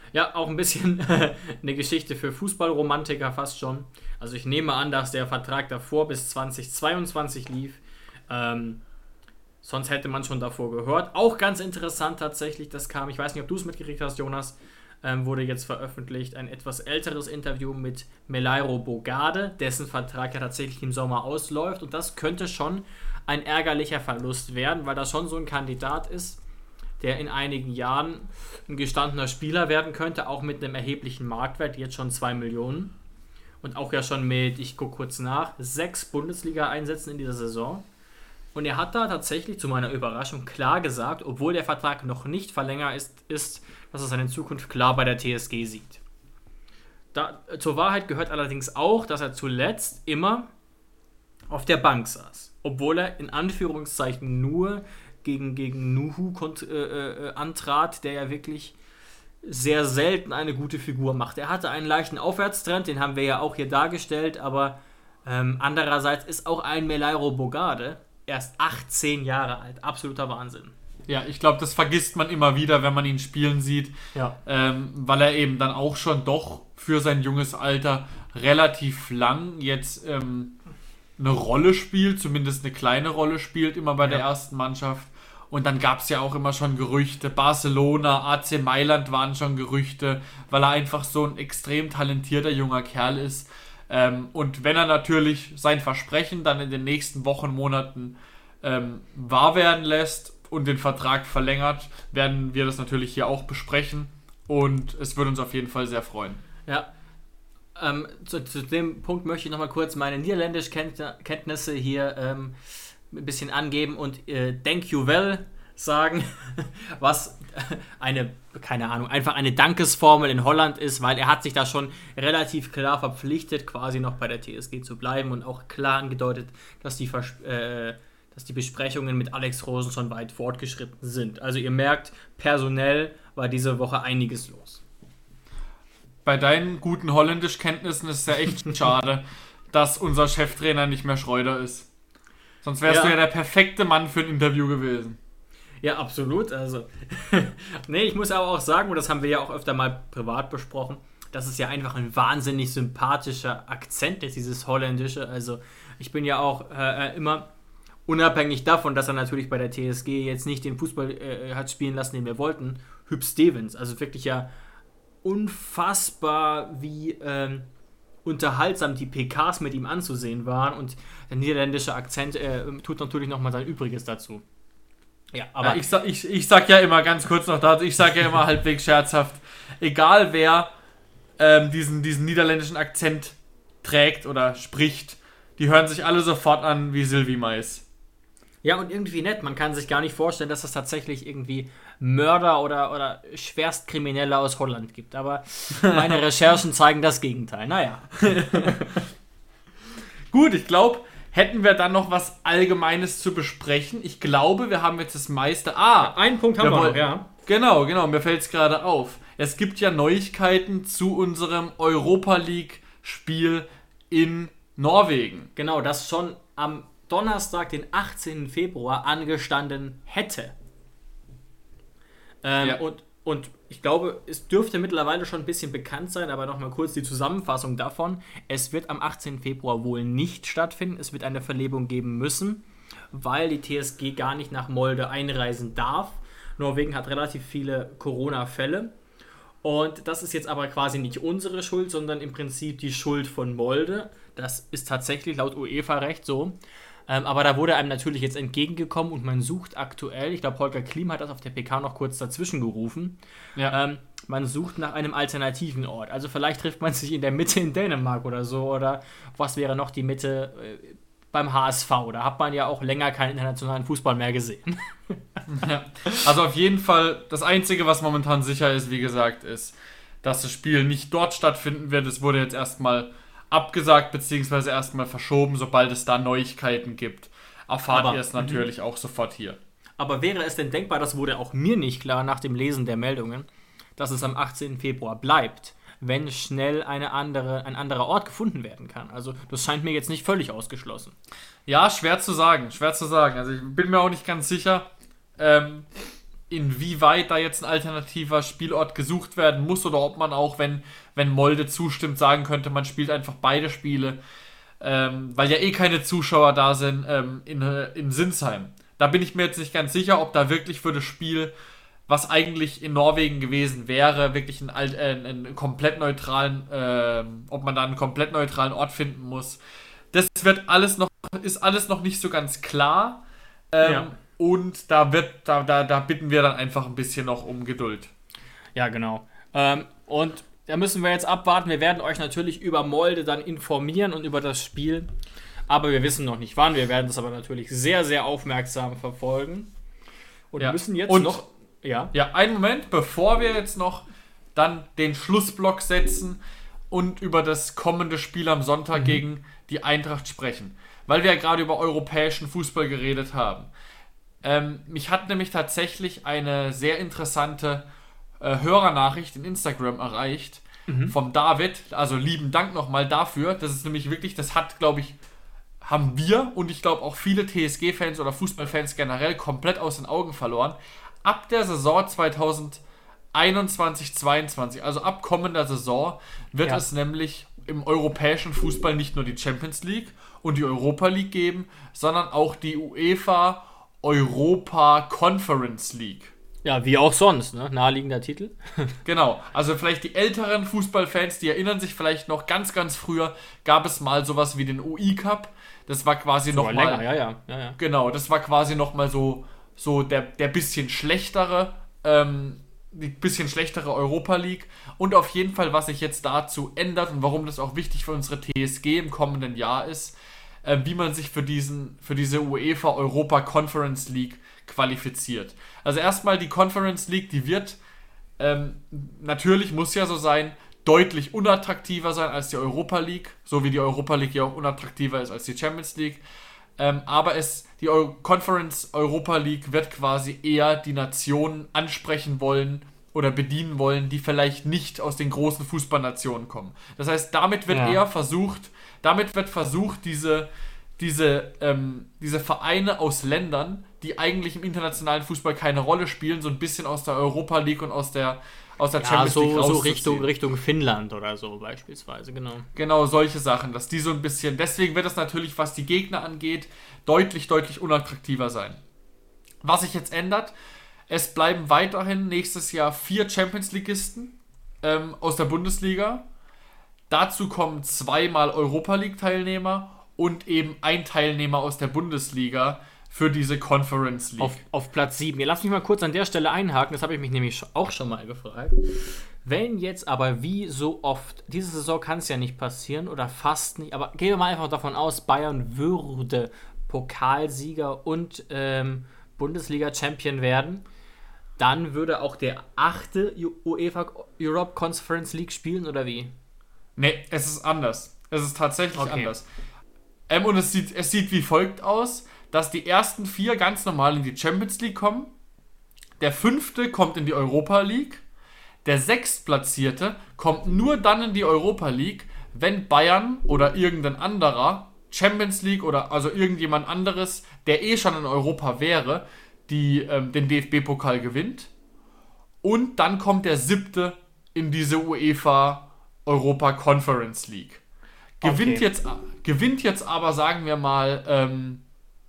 Ja, auch ein bisschen eine Geschichte für Fußballromantiker fast schon. Also ich nehme an, dass der Vertrag davor bis zwanzig zweiundzwanzig lief. Ähm, sonst hätte man schon davor gehört. Auch ganz interessant tatsächlich, das kam, ich weiß nicht, ob du es mitgekriegt hast, Jonas, ähm, wurde jetzt veröffentlicht, ein etwas älteres Interview mit Melairo Bogarde, dessen Vertrag ja tatsächlich im Sommer ausläuft. Und das könnte schon ein ärgerlicher Verlust werden, weil das schon so ein Kandidat ist, der in einigen Jahren ein gestandener Spieler werden könnte, auch mit einem erheblichen Marktwert, jetzt schon zwei Millionen. Und auch ja schon mit, ich gucke kurz nach, sechs Bundesliga-Einsätzen in dieser Saison. Und er hat da tatsächlich zu meiner Überraschung klar gesagt, obwohl der Vertrag noch nicht verlängert ist, ist, dass er seine Zukunft klar bei der T S G sieht. Da, zur Wahrheit gehört allerdings auch, dass er zuletzt immer auf der Bank saß. Obwohl er in Anführungszeichen nur gegen, gegen Nuhu kont, äh, äh, antrat, der ja wirklich sehr selten eine gute Figur macht. Er hatte einen leichten Aufwärtstrend, den haben wir ja auch hier dargestellt, aber ähm, andererseits ist auch ein Melairo Bogarde erst achtzehn Jahre alt. Absoluter Wahnsinn. Ja, ich glaube, das vergisst man immer wieder, wenn man ihn spielen sieht, ja. ähm, weil er eben dann auch schon doch für sein junges Alter relativ lang jetzt ähm, eine Rolle spielt, zumindest eine kleine Rolle spielt, immer bei ja. der ersten Mannschaft. Und dann gab es ja auch immer schon Gerüchte, Barcelona, A C Mailand waren schon Gerüchte, weil er einfach so ein extrem talentierter junger Kerl ist. Ähm, und wenn er natürlich sein Versprechen dann in den nächsten Wochen, Monaten ähm, wahr werden lässt und den Vertrag verlängert, werden wir das natürlich hier auch besprechen. Und es würde uns auf jeden Fall sehr freuen. Ja, ähm, zu, zu dem Punkt möchte ich nochmal kurz meine Niederländisch-Kenntnisse hier ähm, ein bisschen angeben und äh, thank you well sagen, was eine, keine Ahnung, einfach eine Dankesformel in Holland ist, weil er hat sich da schon relativ klar verpflichtet, quasi noch bei der T S G zu bleiben und auch klar angedeutet, dass die, Vers- äh, dass die Besprechungen mit Alex Rosen schon weit fortgeschritten sind. Also ihr merkt, personell war diese Woche einiges los. Bei deinen guten Holländischkenntnissen ist es ja echt schade, dass unser Cheftrainer nicht mehr Schreuder ist. Sonst wärst ja. du ja der perfekte Mann für ein Interview gewesen. Ja, absolut. Also, nee, ich muss aber auch sagen, und das haben wir ja auch öfter mal privat besprochen, das ist ja einfach ein wahnsinnig sympathischer Akzent, dieses Holländische. Also, ich bin ja auch äh, immer unabhängig davon, dass er natürlich bei der T S G jetzt nicht den Fußball äh, hat spielen lassen, den wir wollten, Huub Stevens. Also wirklich ja unfassbar, wie ähm, unterhaltsam die P Ks mit ihm anzusehen waren, und der niederländische Akzent äh, tut natürlich nochmal sein Übriges dazu. Ja, aber ja, ich, sag, ich, ich sag ja immer ganz kurz noch dazu, ich sag ja immer halbwegs scherzhaft, egal wer ähm, diesen, diesen niederländischen Akzent trägt oder spricht, die hören sich alle sofort an wie Sylvie Mais. Ja, und irgendwie nett. Man kann sich gar nicht vorstellen, dass es tatsächlich irgendwie Mörder oder, oder Schwerstkriminelle aus Holland gibt. Aber meine Recherchen zeigen das Gegenteil. Naja. Gut, ich glaube, hätten wir dann noch was Allgemeines zu besprechen. Ich glaube, wir haben jetzt das meiste... Ah, einen Punkt haben wir, wir noch, ja. Genau, genau. Mir fällt es gerade auf. Es gibt ja Neuigkeiten zu unserem Europa-League-Spiel in Norwegen. Genau, das schon am Donnerstag, den achtzehnten Februar, angestanden hätte. Ähm, ja. und, und ich glaube, es dürfte mittlerweile schon ein bisschen bekannt sein, aber nochmal kurz die Zusammenfassung davon. Es wird am achtzehnten Februar wohl nicht stattfinden. Es wird eine Verlebung geben müssen, weil die T S G gar nicht nach Molde einreisen darf. Norwegen hat relativ viele Corona-Fälle. Und das ist jetzt aber quasi nicht unsere Schuld, sondern im Prinzip die Schuld von Molde. Das ist tatsächlich laut UEFA-Recht so. Ähm, aber da wurde einem natürlich jetzt entgegengekommen und man sucht aktuell, ich glaube Holger Klim hat das auf der P K noch kurz dazwischen gerufen, ja. ähm, man sucht nach einem alternativen Ort. Also vielleicht trifft man sich in der Mitte in Dänemark oder so, oder was wäre noch die Mitte äh, beim H S V? Da hat man ja auch länger keinen internationalen Fußball mehr gesehen. Ja. Also auf jeden Fall, das Einzige, was momentan sicher ist, wie gesagt, ist, dass das Spiel nicht dort stattfinden wird. Es wurde jetzt erstmal abgesagt bzw. erstmal verschoben. Sobald es da Neuigkeiten gibt, erfahrt aber ihr es natürlich auch sofort hier. Aber wäre es denn denkbar, das wurde auch mir nicht klar nach dem Lesen der Meldungen, dass es am achtzehnten Februar bleibt, wenn schnell eine andere, ein anderer Ort gefunden werden kann? Also das scheint mir jetzt nicht völlig ausgeschlossen. Ja, schwer zu sagen, schwer zu sagen. Also ich bin mir auch nicht ganz sicher. Ähm, inwieweit da jetzt ein alternativer Spielort gesucht werden muss oder ob man auch, wenn, wenn Molde zustimmt, sagen könnte, man spielt einfach beide Spiele, ähm, weil ja eh keine Zuschauer da sind, ähm, in, in Sinsheim. Da bin ich mir jetzt nicht ganz sicher, ob da wirklich für das Spiel, was eigentlich in Norwegen gewesen wäre, wirklich einen, alt, äh, einen komplett neutralen, äh, ob man da einen komplett neutralen Ort finden muss. Das wird alles noch, ist alles noch nicht so ganz klar. Ähm, ja. Und da wird, da, da, da bitten wir dann einfach ein bisschen noch um Geduld. Ja, genau. Ähm, und da müssen wir jetzt abwarten. Wir werden euch natürlich über Molde dann informieren und über das Spiel. Aber wir wissen noch nicht wann. Wir werden das aber natürlich sehr, sehr aufmerksam verfolgen. Und ja. müssen jetzt und, noch... Ja. ja, einen Moment, bevor wir jetzt noch dann den Schlussblock setzen und über das kommende Spiel am Sonntag mhm. gegen die Eintracht sprechen. Weil wir ja gerade über europäischen Fußball geredet haben. Ähm, mich hat nämlich tatsächlich eine sehr interessante äh, Hörernachricht in Instagram erreicht mhm. vom David. Also lieben Dank nochmal dafür. Das ist nämlich wirklich, das hat, glaube ich, haben wir und ich glaube auch viele T S G-Fans oder Fußballfans generell komplett aus den Augen verloren. Ab der Saison zwanzig einundzwanzig zweiundzwanzig, also ab kommender Saison, wird ja. es nämlich im europäischen Fußball nicht nur die Champions League und die Europa League geben, sondern auch die UEFA Europa Conference League. Ja, wie auch sonst, ne? Naheliegender Titel. Genau, also vielleicht die älteren Fußballfans, die erinnern sich vielleicht noch, ganz, ganz früher gab es mal sowas wie den U I Cup. Das war quasi so nochmal... länger, ja, ja, ja, ja. Genau, das war quasi nochmal so, so der, der bisschen schlechtere, ähm, die bisschen schlechtere Europa League. Und auf jeden Fall, was sich jetzt dazu ändert und warum das auch wichtig für unsere T S G im kommenden Jahr ist, äh, wie man sich für, diesen, für diese UEFA Europa Conference League qualifiziert. Also erstmal die Conference League, die wird, ähm, natürlich muss ja so sein, deutlich unattraktiver sein als die Europa League, so wie die Europa League ja auch unattraktiver ist als die Champions League. Ähm, aber es, die Euro- Conference Europa League wird quasi eher die Nationen ansprechen wollen oder bedienen wollen, die vielleicht nicht aus den großen Fußballnationen kommen. Das heißt, damit wird ja. eher versucht, damit wird versucht, diese, diese, ähm, diese Vereine aus Ländern, die eigentlich im internationalen Fußball keine Rolle spielen, so ein bisschen aus der Europa League und aus der, aus der ja, Champions so, League so Richtung, Richtung Finnland oder so beispielsweise, genau. Genau, solche Sachen, dass die so ein bisschen, deswegen wird es natürlich, was die Gegner angeht, deutlich, deutlich unattraktiver sein. Was sich jetzt ändert, es bleiben weiterhin nächstes Jahr vier Champions-Ligisten ähm, aus der Bundesliga. Dazu kommen zweimal Europa League-Teilnehmer und eben ein Teilnehmer aus der Bundesliga für diese Conference League. Auf, auf Platz sieben. Ja, lass mich mal kurz an der Stelle einhaken, das habe ich mich nämlich auch schon mal gefragt. Wenn jetzt aber wie so oft, diese Saison kann es ja nicht passieren oder fast nicht, aber gehen wir mal einfach davon aus, Bayern würde Pokalsieger und ähm, Bundesliga-Champion werden, dann würde auch der achte UEFA Europe Conference League spielen, oder wie? Nee, es ist anders. Es ist tatsächlich okay. anders. Ähm, und es sieht, es sieht wie folgt aus, dass die ersten vier ganz normal in die Champions League kommen, der fünfte kommt in die Europa League, der sechstplatzierte kommt nur dann in die Europa League, wenn Bayern oder irgendein anderer Champions League oder also irgendjemand anderes, der eh schon in Europa wäre, die ähm, den D F B-Pokal gewinnt. Und dann kommt der siebte in diese UEFA Europa Conference League. Gewinnt, okay. jetzt, gewinnt jetzt aber, sagen wir mal, ähm,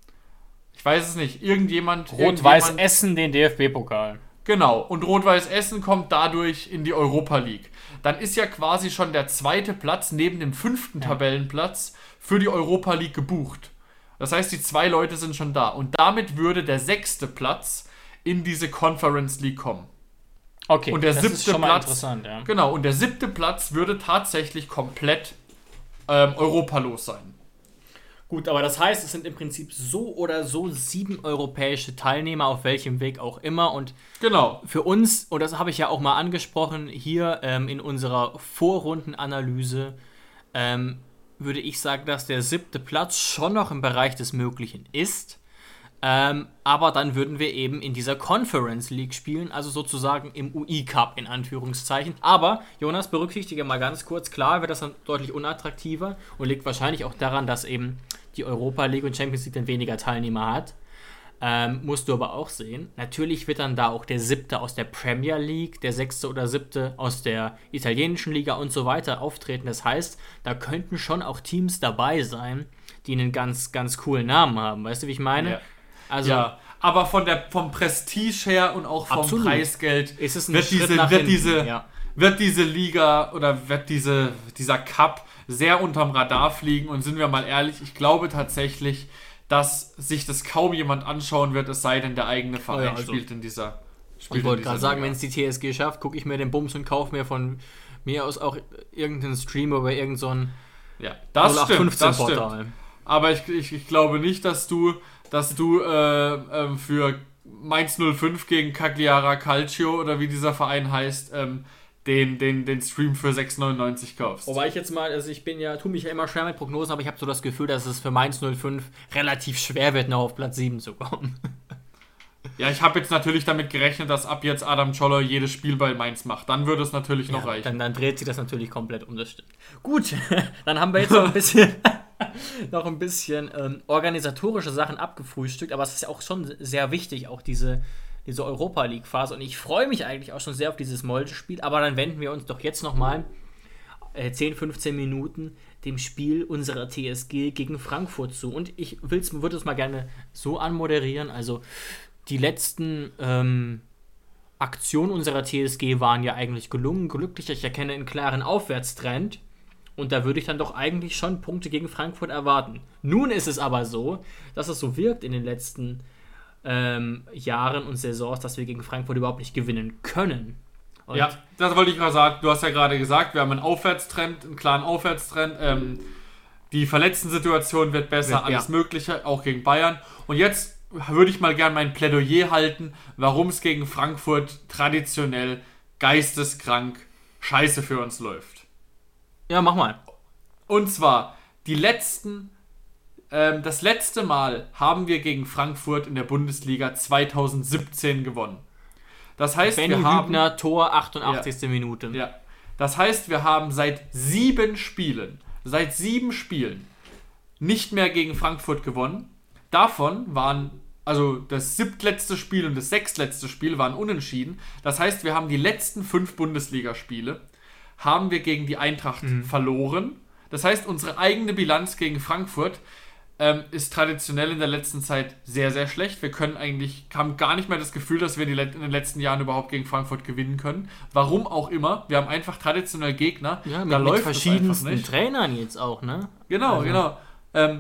ich weiß es nicht, irgendjemand... Rot-Weiß Essen den D F B-Pokal. Genau, und Rot-Weiß Essen kommt dadurch in die Europa League. Dann ist ja quasi schon der zweite Platz neben dem fünften ja. Tabellenplatz für die Europa League gebucht. Das heißt, die zwei Leute sind schon da. Und damit würde der sechste Platz in diese Conference League kommen. Okay, und der das siebte ist schon mal Platz, interessant, ja. Genau, und der siebte Platz würde tatsächlich komplett ähm, europalos sein. Gut, aber das heißt, es sind im Prinzip so oder so sieben europäische Teilnehmer, auf welchem Weg auch immer. Und genau. Für uns, und das habe ich ja auch mal angesprochen, hier ähm, in unserer Vorrundenanalyse, ähm, würde ich sagen, dass der siebte Platz schon noch im Bereich des Möglichen ist. Ähm, aber dann würden wir eben in dieser Conference League spielen, also sozusagen im U I Cup in Anführungszeichen. Aber, Jonas, berücksichtige mal ganz kurz, klar wird das dann deutlich unattraktiver und liegt wahrscheinlich auch daran, dass eben die Europa League und Champions League dann weniger Teilnehmer hat. Ähm, musst du aber auch sehen, natürlich wird dann da auch der siebte aus der Premier League, der sechste oder siebte aus der italienischen Liga und so weiter auftreten. Das heißt, da könnten schon auch Teams dabei sein, die einen ganz, ganz coolen Namen haben. Weißt du, wie ich meine? Ja. Also, ja, aber von der, vom Prestige her und auch vom absolut. Preisgeld ist es ein wird, Schritt diese, nach wird, hinten, diese, ja. wird diese Liga oder wird diese, dieser Cup sehr unterm Radar fliegen. Und sind wir mal ehrlich, ich glaube tatsächlich, dass sich das kaum jemand anschauen wird, es sei denn, der eigene Verein oh ja, also, spielt in dieser spielt Ich wollte in gerade dieser sagen, Liga. wenn es die T S G schafft, gucke ich mir den Bums und kaufe mir von mir aus auch irgendeinen Stream über irgend so ein Ja, das null acht stimmt, fünfzehn das Portal. stimmt. Aber ich, ich, ich glaube nicht, dass du, dass du äh, ähm, für Mainz null fünf gegen Cagliari Calcio oder wie dieser Verein heißt, ähm, den, den, den Stream für sechs neunundneunzig kaufst. Wobei ich jetzt mal, also ich bin ja, tue mich ja immer schwer mit Prognosen, aber ich habe so das Gefühl, dass es für Mainz null fünf relativ schwer wird, noch auf Platz sieben zu kommen. Ja, ich habe jetzt natürlich damit gerechnet, dass ab jetzt Adam Czoller jedes Spiel bei Mainz macht. Dann würde es natürlich noch Ja, reichen. dann, dann dreht sich das natürlich komplett um, das stimmt. Gut, dann haben wir jetzt noch ein bisschen, noch ein bisschen ähm, organisatorische Sachen abgefrühstückt, aber es ist ja auch schon sehr wichtig, auch diese, diese Europa-League-Phase. Und ich freue mich eigentlich auch schon sehr auf dieses Molde-Spiel, aber dann wenden wir uns doch jetzt nochmal äh, zehn, fünfzehn Minuten dem Spiel unserer T S G gegen Frankfurt zu. Und ich würde es mal gerne so anmoderieren, also die letzten ähm, Aktionen unserer T S G waren ja eigentlich gelungen, glücklich. Ich erkenne einen klaren Aufwärtstrend und da würde ich dann doch eigentlich schon Punkte gegen Frankfurt erwarten. Nun ist es aber so, dass es so wirkt in den letzten ähm, Jahren und Saisons, dass wir gegen Frankfurt überhaupt nicht gewinnen können. Und ja, das wollte ich gerade sagen. Du hast ja gerade gesagt, wir haben einen Aufwärtstrend, einen klaren Aufwärtstrend. Ähm, die Verletzten-Situation wird besser, Ja. alles Mögliche, auch gegen Bayern. Und jetzt würde ich mal gerne mein Plädoyer halten, warum es gegen Frankfurt traditionell geisteskrank scheiße für uns läuft. ja, mach mal. Und zwar, die letzten, ähm, das letzte Mal haben wir gegen Frankfurt in der Bundesliga zweitausendsiebzehn gewonnen. Das heißt, Benny wir haben... Hübner, Tor, achtundachtzigste Minute. Ja. Das heißt, wir haben seit sieben Spielen, seit sieben Spielen nicht mehr gegen Frankfurt gewonnen. Davon waren, also das siebtletzte Spiel und das sechstletzte Spiel waren unentschieden. Das heißt, wir haben die letzten fünf Bundesligaspiele, haben wir gegen die Eintracht mhm. verloren. Das heißt, unsere eigene Bilanz gegen Frankfurt ähm, ist traditionell in der letzten Zeit sehr, sehr schlecht. Wir können eigentlich, haben gar nicht mehr das Gefühl, dass wir die, in den letzten Jahren überhaupt gegen Frankfurt gewinnen können. Warum auch immer. Wir haben einfach traditionell Gegner. Ja, mit, da mit läuft verschiedensten es einfach nicht. Trainern jetzt auch, ne? Genau, also. genau. Ähm,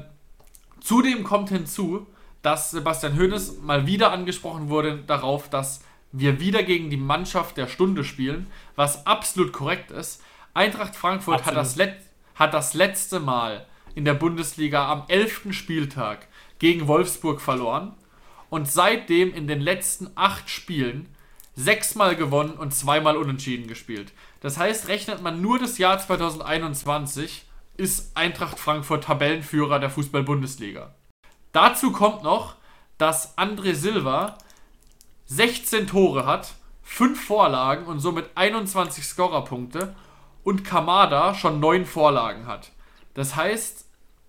zudem kommt hinzu, dass Sebastian Hoeneß mal wieder angesprochen wurde darauf, dass wir wieder gegen die Mannschaft der Stunde spielen, was absolut korrekt ist. Eintracht Frankfurt hat das, Let- hat das letzte Mal in der Bundesliga am elften Spieltag gegen Wolfsburg verloren und seitdem in den letzten acht Spielen sechsmal gewonnen und zweimal unentschieden gespielt. Das heißt, rechnet man nur das Jahr zweitausendeinundzwanzig, ist Eintracht Frankfurt Tabellenführer der Fußball-Bundesliga. Dazu kommt noch, dass André Silva sechzehn Tore hat, fünf Vorlagen und somit einundzwanzig Scorerpunkte und Kamada schon neun Vorlagen hat. Das heißt,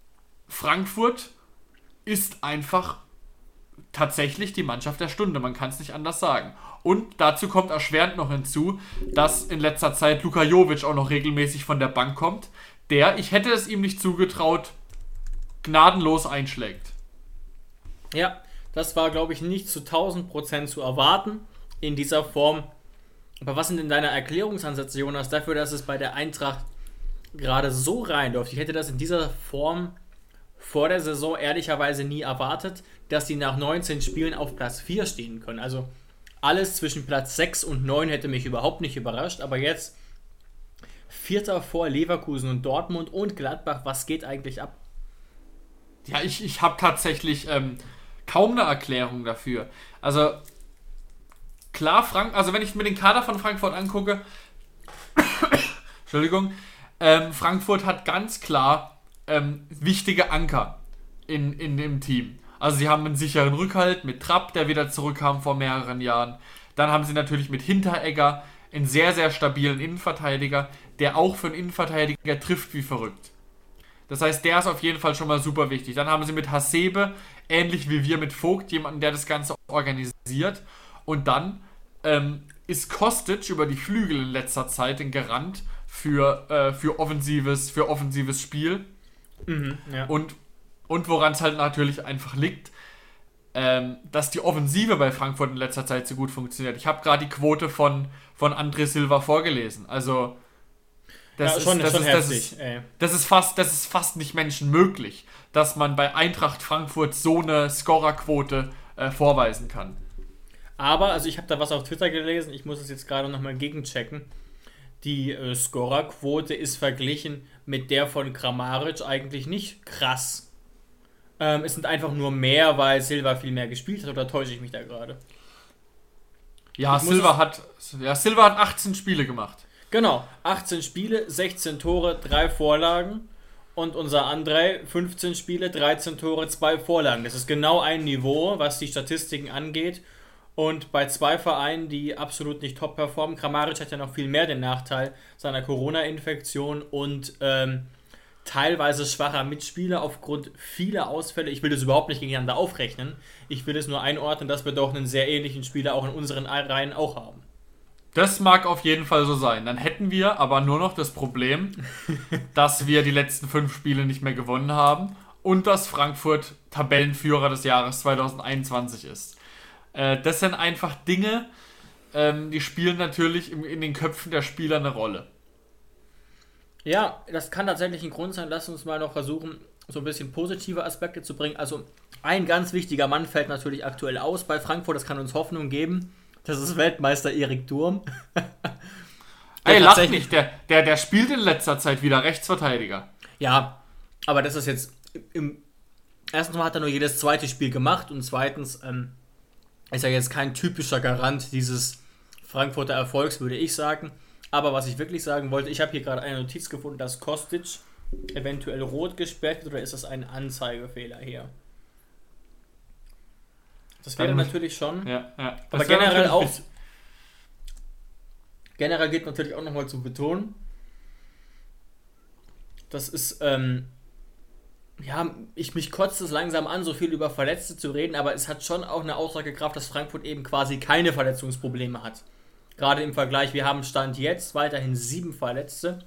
Frankfurt ist einfach tatsächlich die Mannschaft der Stunde, man kann es nicht anders sagen. Und dazu kommt erschwerend noch hinzu, dass in letzter Zeit Luka Jovic auch noch regelmäßig von der Bank kommt, der, ich hätte es ihm nicht zugetraut, gnadenlos einschlägt. Ja, das war, glaube ich, nicht zu tausend Prozent zu erwarten in dieser Form. Aber was sind denn deine Erklärungsansätze, Jonas, dafür, dass es bei der Eintracht gerade so reinläuft? Ich hätte das in dieser Form vor der Saison ehrlicherweise nie erwartet, dass die nach neunzehn Spielen auf Platz vier stehen können. Also alles zwischen Platz sechs und neun hätte mich überhaupt nicht überrascht. Aber jetzt Vierter vor Leverkusen und Dortmund und Gladbach. Was geht eigentlich ab? Ja, ich, ich habe tatsächlich ähm, kaum eine Erklärung dafür. Also, klar, Frank, also wenn ich mir den Kader von Frankfurt angucke, Entschuldigung, ähm, Frankfurt hat ganz klar ähm, wichtige Anker in, in dem Team. Also sie haben einen sicheren Rückhalt mit Trapp, der wieder zurückkam vor mehreren Jahren. Dann haben sie natürlich mit Hinteregger einen sehr, sehr stabilen Innenverteidiger, der auch für einen Innenverteidiger trifft wie verrückt. Das heißt, der ist auf jeden Fall schon mal super wichtig. Dann haben sie mit Hasebe ähnlich wie wir mit Vogt, jemanden, der das Ganze organisiert. Und dann ähm, ist Kostic über die Flügel in letzter Zeit ein Garant für, äh, für, offensives, für offensives Spiel. Mhm, ja. Und, und woran es halt natürlich einfach liegt, ähm, dass die Offensive bei Frankfurt in letzter Zeit so gut funktioniert. Ich habe gerade die Quote von, von André Silva vorgelesen. Also das, ja, ist, schon, das, schon ist, das, heftig, ist, ey. das, ist fast, das ist fast nicht menschenmöglich, dass man bei Eintracht Frankfurt so eine Scorerquote äh, vorweisen kann. Aber, also ich habe da was auf Twitter gelesen, ich muss es jetzt gerade nochmal gegenchecken. Die äh, Scorerquote ist verglichen mit der von Kramaric eigentlich nicht krass. Ähm, es sind einfach nur mehr, weil Silva viel mehr gespielt hat, oder täusche ich mich da gerade? Ja, Silva hat, ja, Silva hat achtzehn Spiele gemacht. Genau, achtzehn Spiele, sechzehn Tore, drei Vorlagen. Und unser André, fünfzehn Spiele, dreizehn Tore, zwei Vorlagen. Das ist genau ein Niveau, was die Statistiken angeht. Und bei zwei Vereinen, die absolut nicht top performen, Kramaric hat ja noch viel mehr den Nachteil seiner Corona-Infektion und ähm, teilweise schwacher Mitspieler aufgrund vieler Ausfälle. Ich will das überhaupt nicht gegeneinander aufrechnen. Ich will es nur einordnen, dass wir doch einen sehr ähnlichen Spieler auch in unseren Reihen auch haben. Das mag auf jeden Fall so sein. Dann hätten wir aber nur noch das Problem, dass wir die letzten fünf Spiele nicht mehr gewonnen haben und dass Frankfurt Tabellenführer des Jahres zwanzig einundzwanzig ist. Äh, das sind einfach Dinge, ähm, die spielen natürlich in, in den Köpfen der Spieler eine Rolle. Ja, das kann tatsächlich ein Grund sein. Lass uns mal noch versuchen, so ein bisschen positive Aspekte zu bringen. Also ein ganz wichtiger Mann fällt natürlich aktuell aus bei Frankfurt. Das kann uns Hoffnung geben. Das ist Weltmeister Erik Durm. Ey, lach nicht. Der, der, der spielt in letzter Zeit wieder Rechtsverteidiger. Ja, aber das ist jetzt... Im, erstens mal hat er nur jedes zweite Spiel gemacht und zweitens ähm, ist er jetzt kein typischer Garant dieses Frankfurter Erfolgs, würde ich sagen. Aber was ich wirklich sagen wollte, ich habe hier gerade eine Notiz gefunden, dass Kostic eventuell rot gesperrt wird, oder ist das ein Anzeigefehler hier? Das wäre Dann natürlich schon. Ja, ja. Aber generell auch. Generell geht natürlich auch nochmal zu betonen, das ist, ähm, ja, ich mich kotzt es langsam an, so viel über Verletzte zu reden, aber es hat schon auch eine Aussagekraft, dass Frankfurt eben quasi keine Verletzungsprobleme hat. Gerade im Vergleich, wir haben Stand jetzt weiterhin sieben Verletzte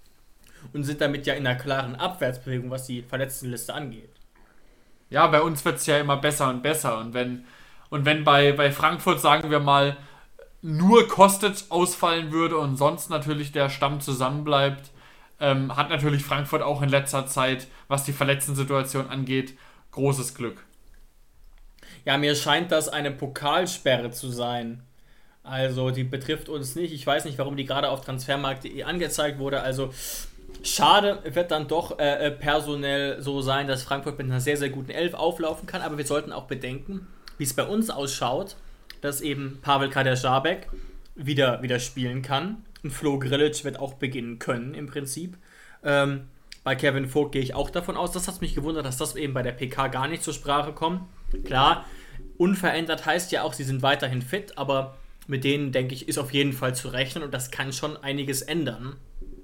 und sind damit ja in einer klaren Abwärtsbewegung, was die Verletztenliste angeht. Ja, bei uns wird es ja immer besser und besser. Und wenn, und wenn bei, bei Frankfurt, sagen wir mal, nur Kostic ausfallen würde und sonst natürlich der Stamm zusammenbleibt, ähm, hat natürlich Frankfurt auch in letzter Zeit, was die Verletztensituation angeht, großes Glück. Ja, mir scheint das eine Pokalsperre zu sein. Also die betrifft uns nicht. Ich weiß nicht, warum die gerade auf transfermarkt punkt de angezeigt wurde. Also schade, wird dann doch äh, personell so sein, dass Frankfurt mit einer sehr, sehr guten Elf auflaufen kann. Aber wir sollten auch bedenken, wie es bei uns ausschaut, dass eben Pavel Kaderabek wieder, wieder spielen kann. Und Flo Grillitsch wird auch beginnen können im Prinzip. Ähm, bei Kevin Vogt gehe ich auch davon aus. Das hat mich gewundert, dass das eben bei der P K gar nicht zur Sprache kommt. Klar, unverändert heißt ja auch, sie sind weiterhin fit, aber mit denen, denke ich, ist auf jeden Fall zu rechnen und das kann schon einiges ändern.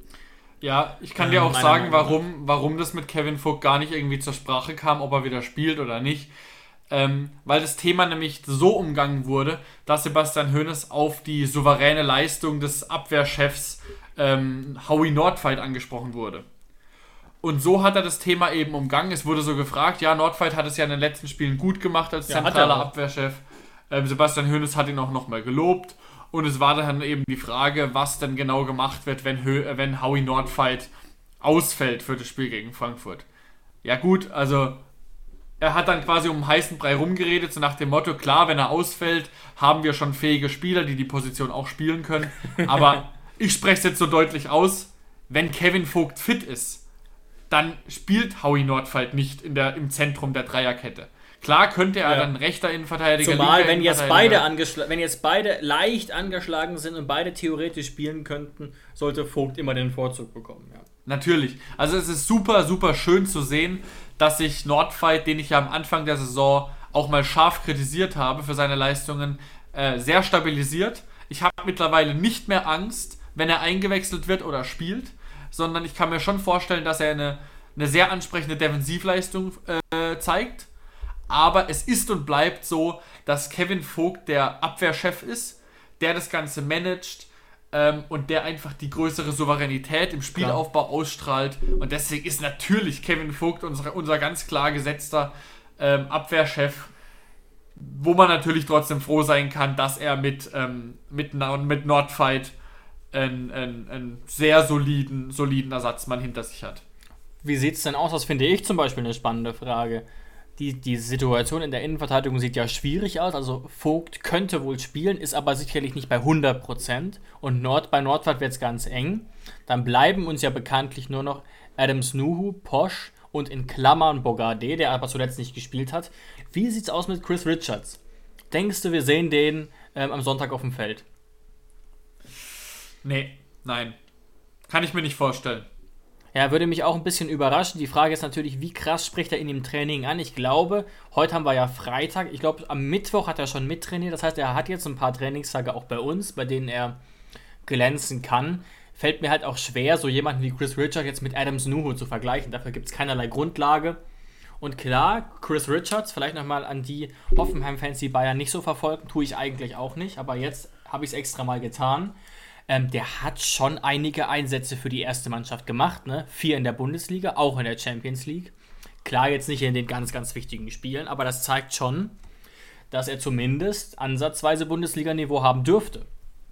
Ja, ich kann dir auch sagen, warum, warum das mit Kevin Vogt gar nicht irgendwie zur Sprache kam, ob er wieder spielt oder nicht. Ähm, weil das Thema nämlich so umgangen wurde, dass Sebastian Hoeneß auf die souveräne Leistung des Abwehrchefs ähm, Howie Nordtveit angesprochen wurde. Und so hat er das Thema eben umgangen. Es wurde so gefragt, ja, Nordtveit hat es ja in den letzten Spielen gut gemacht als Ja, zentraler Abwehrchef. Ähm, Sebastian Hoeneß hat ihn auch nochmal gelobt. Und es war dann eben die Frage, was denn genau gemacht wird, wenn, Hö- wenn Howie Nordtveit ausfällt für das Spiel gegen Frankfurt. Ja gut, also er hat dann quasi um den heißen Brei rumgeredet, so nach dem Motto, klar, wenn er ausfällt, haben wir schon fähige Spieler, die die Position auch spielen können. Aber ich spreche es jetzt so deutlich aus, wenn Kevin Vogt fit ist, dann spielt Howie Nordtveit nicht in der, im Zentrum der Dreierkette. Klar könnte er ja dann rechter Innenverteidiger, zumal wenn jetzt beide angeschl- wenn jetzt beide leicht angeschlagen sind und beide theoretisch spielen könnten, sollte Vogt immer den Vorzug bekommen. Ja. Natürlich. Also es ist super, super schön zu sehen, dass sich Nordtveit, den ich ja am Anfang der Saison auch mal scharf kritisiert habe für seine Leistungen, äh, sehr stabilisiert. Ich habe mittlerweile nicht mehr Angst, wenn er eingewechselt wird oder spielt, sondern ich kann mir schon vorstellen, dass er eine, eine sehr ansprechende Defensivleistung äh, zeigt. Aber es ist und bleibt so, dass Kevin Vogt der Abwehrchef ist, der das Ganze managt ähm, und der einfach die größere Souveränität im Spielaufbau klar. ausstrahlt. Und deswegen ist natürlich Kevin Vogt unser, unser ganz klar gesetzter ähm, Abwehrchef, wo man natürlich trotzdem froh sein kann, dass er mit, ähm, mit, mit Nordfight einen, einen, einen sehr soliden, soliden Ersatzmann hinter sich hat. Wie sieht es denn aus? Das finde ich zum Beispiel eine spannende Frage. Die, die Situation in der Innenverteidigung sieht ja schwierig aus. Also Vogt könnte wohl spielen, ist aber sicherlich nicht bei hundert Prozent. Und Nord, bei Nordfight wird es ganz eng. Dann bleiben uns ja bekanntlich nur noch Adams Nuhu, Posch und in Klammern Bogarde, der aber zuletzt nicht gespielt hat. Wie sieht's aus mit Chris Richards? Denkst du, wir sehen den ähm, am Sonntag auf dem Feld? Nee, nein. Kann ich mir nicht vorstellen. Ja, würde mich auch ein bisschen überraschen. Die Frage ist natürlich, wie krass spricht er ihn im Training an? Ich glaube, heute haben wir ja Freitag. Ich glaube, am Mittwoch hat er schon mittrainiert. Das heißt, er hat jetzt ein paar Trainingstage auch bei uns, bei denen er glänzen kann. Fällt mir halt auch schwer, so jemanden wie Chris Richards jetzt mit Adams Nuhu zu vergleichen. Dafür gibt es keinerlei Grundlage. Und klar, Chris Richards, vielleicht nochmal an die Hoffenheim-Fans, die Bayern nicht so verfolgen, tue ich eigentlich auch nicht. Aber jetzt habe ich es extra mal getan. Ähm, der hat schon einige Einsätze für die erste Mannschaft gemacht, ne? Vier in der Bundesliga, auch in der Champions League. Klar, jetzt nicht in den ganz, ganz wichtigen Spielen, aber das zeigt schon, dass er zumindest ansatzweise Bundesliga-Niveau haben dürfte.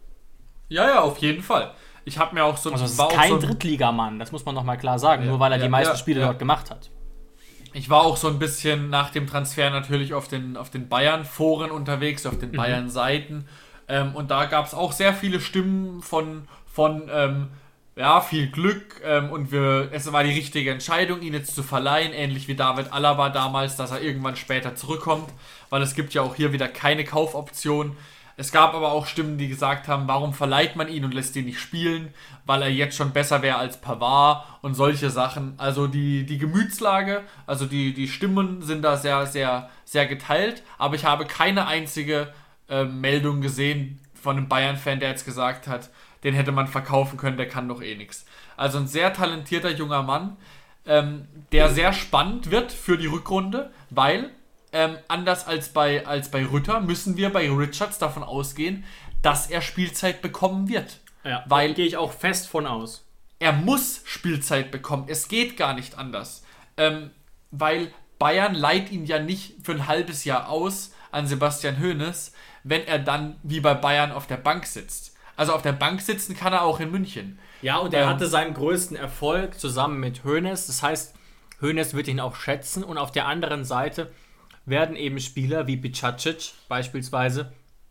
Ja, ja, auf jeden Fall. Ich habe mir auch so... Also es ist kein so Drittligamann, das muss man nochmal klar sagen, ja, nur weil er ja, die meisten ja, Spiele ja. dort gemacht hat. Ich war auch so ein bisschen nach dem Transfer natürlich auf den, auf den Bayern-Foren unterwegs, auf den mhm. Bayern-Seiten. Ähm, und da gab es auch sehr viele Stimmen von, von ähm, ja, viel Glück ähm, und wir, es war die richtige Entscheidung, ihn jetzt zu verleihen, ähnlich wie David Alaba damals, dass er irgendwann später zurückkommt, weil es gibt ja auch hier wieder keine Kaufoption. Es gab aber auch Stimmen, die gesagt haben, warum verleiht man ihn und lässt ihn nicht spielen, weil er jetzt schon besser wäre als Pavard und solche Sachen. Also die, die Gemütslage, also die, die Stimmen sind da sehr, sehr, sehr geteilt, aber ich habe keine einzige äh, Meldung gesehen von einem Bayern-Fan, der jetzt gesagt hat, den hätte man verkaufen können, der kann doch eh nichts. Also ein sehr talentierter junger Mann, ähm, der sehr spannend wird für die Rückrunde, weil... Ähm, anders als bei, als bei Rütter müssen wir bei Richards davon ausgehen, dass er Spielzeit bekommen wird. Ja, weil gehe ich auch fest von aus. Er muss Spielzeit bekommen. Es geht gar nicht anders. Ähm, weil Bayern leiht ihn ja nicht für ein halbes Jahr aus an Sebastian Hoeneß, wenn er dann wie bei Bayern auf der Bank sitzt. Also auf der Bank sitzen kann er auch in München. Ja, und er ähm, hatte seinen größten Erfolg zusammen mit Hoeneß. Das heißt, Hoeneß wird ihn auch schätzen. Und auf der anderen Seite werden eben Spieler wie Bicacic beispielsweise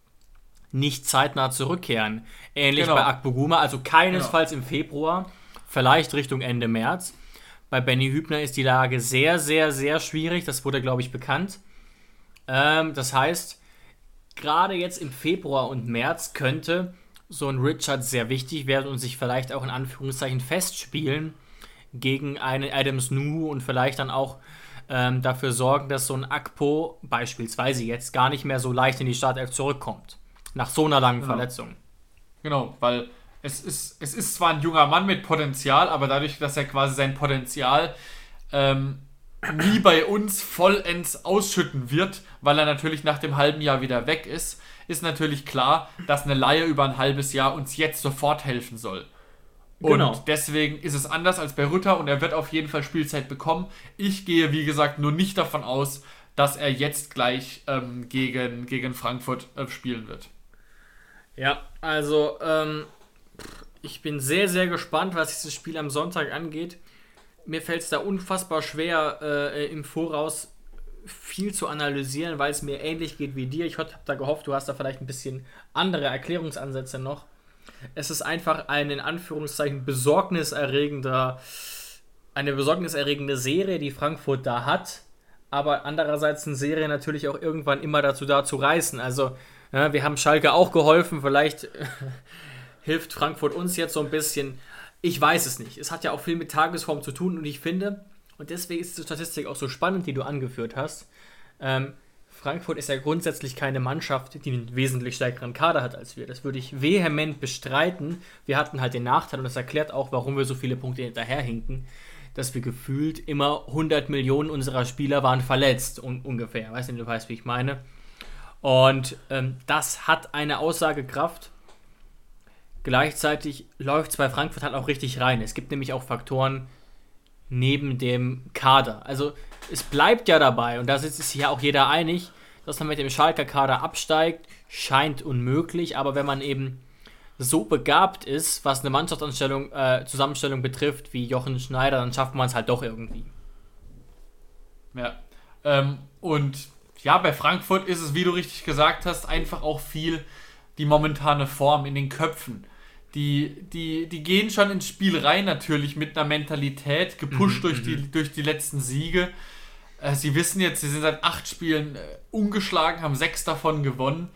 nicht zeitnah zurückkehren. Ähnlich genau. bei Akpoguma, also keinesfalls genau. im Februar, vielleicht Richtung Ende März. Bei Benny Hübner ist die Lage sehr, sehr, sehr schwierig. Das wurde, glaube ich, bekannt. Ähm, das heißt, gerade jetzt im Februar und März könnte so ein Richard sehr wichtig werden und sich vielleicht auch in Anführungszeichen festspielen gegen einen Adams Nuhu und vielleicht dann auch Ähm, dafür sorgen, dass so ein Akpo beispielsweise jetzt gar nicht mehr so leicht in die Startelf zurückkommt. Nach so einer langen genau. Verletzung. Genau, weil es ist, es ist zwar ein junger Mann mit Potenzial, aber dadurch, dass er quasi sein Potenzial ähm, nie bei uns vollends ausschütten wird, weil er natürlich nach dem halben Jahr wieder weg ist, ist natürlich klar, dass eine Leihe über ein halbes Jahr uns jetzt sofort helfen soll. Und genau. deswegen ist es anders als bei Rütter und er wird auf jeden Fall Spielzeit bekommen. Ich gehe, wie gesagt, nur nicht davon aus, dass er jetzt gleich ähm, gegen, gegen Frankfurt äh, spielen wird. Ja, also ähm, ich bin sehr, sehr gespannt, was dieses Spiel am Sonntag angeht. Mir fällt es da unfassbar schwer, äh, im Voraus viel zu analysieren, weil es mir ähnlich geht wie dir. Ich habe da gehofft, du hast da vielleicht ein bisschen andere Erklärungsansätze noch. Es ist einfach ein, in Anführungszeichen, besorgniserregender, eine besorgniserregende Serie, die Frankfurt da hat, aber andererseits eine Serie natürlich auch irgendwann immer dazu da zu reißen. Also, ja, wir haben Schalke auch geholfen, vielleicht äh, hilft Frankfurt uns jetzt so ein bisschen. Ich weiß es nicht. Es hat ja auch viel mit Tagesform zu tun und ich finde, und deswegen ist die Statistik auch so spannend, die du angeführt hast, ähm, Frankfurt ist ja grundsätzlich keine Mannschaft, die einen wesentlich stärkeren Kader hat als wir. Das würde ich vehement bestreiten. Wir hatten halt den Nachteil, und das erklärt auch, warum wir so viele Punkte hinterherhinken, dass wir gefühlt immer hundert Millionen unserer Spieler waren verletzt, un- ungefähr. Weiß nicht, du weißt, wie ich meine. Und ähm, das hat eine Aussagekraft. Gleichzeitig läuft es bei Frankfurt halt auch richtig rein. Es gibt nämlich auch Faktoren neben dem Kader. Also es bleibt ja dabei, und da ist sich ja auch jeder einig, dass man mit dem Schalker Kader absteigt, scheint unmöglich, aber wenn man eben so begabt ist, was eine Mannschaftsanstellung, äh, Zusammenstellung betrifft, wie Jochen Schneider, dann schafft man es halt doch irgendwie. Ja, ähm, und ja, bei Frankfurt ist es, wie du richtig gesagt hast, einfach auch viel die momentane Form in den Köpfen. Die, die, die gehen schon ins Spiel rein natürlich mit einer Mentalität, gepusht mhm, durch, die, durch die letzten Siege. Äh, sie wissen jetzt, sie sind seit acht Spielen äh, ungeschlagen, haben sechs davon gewonnen.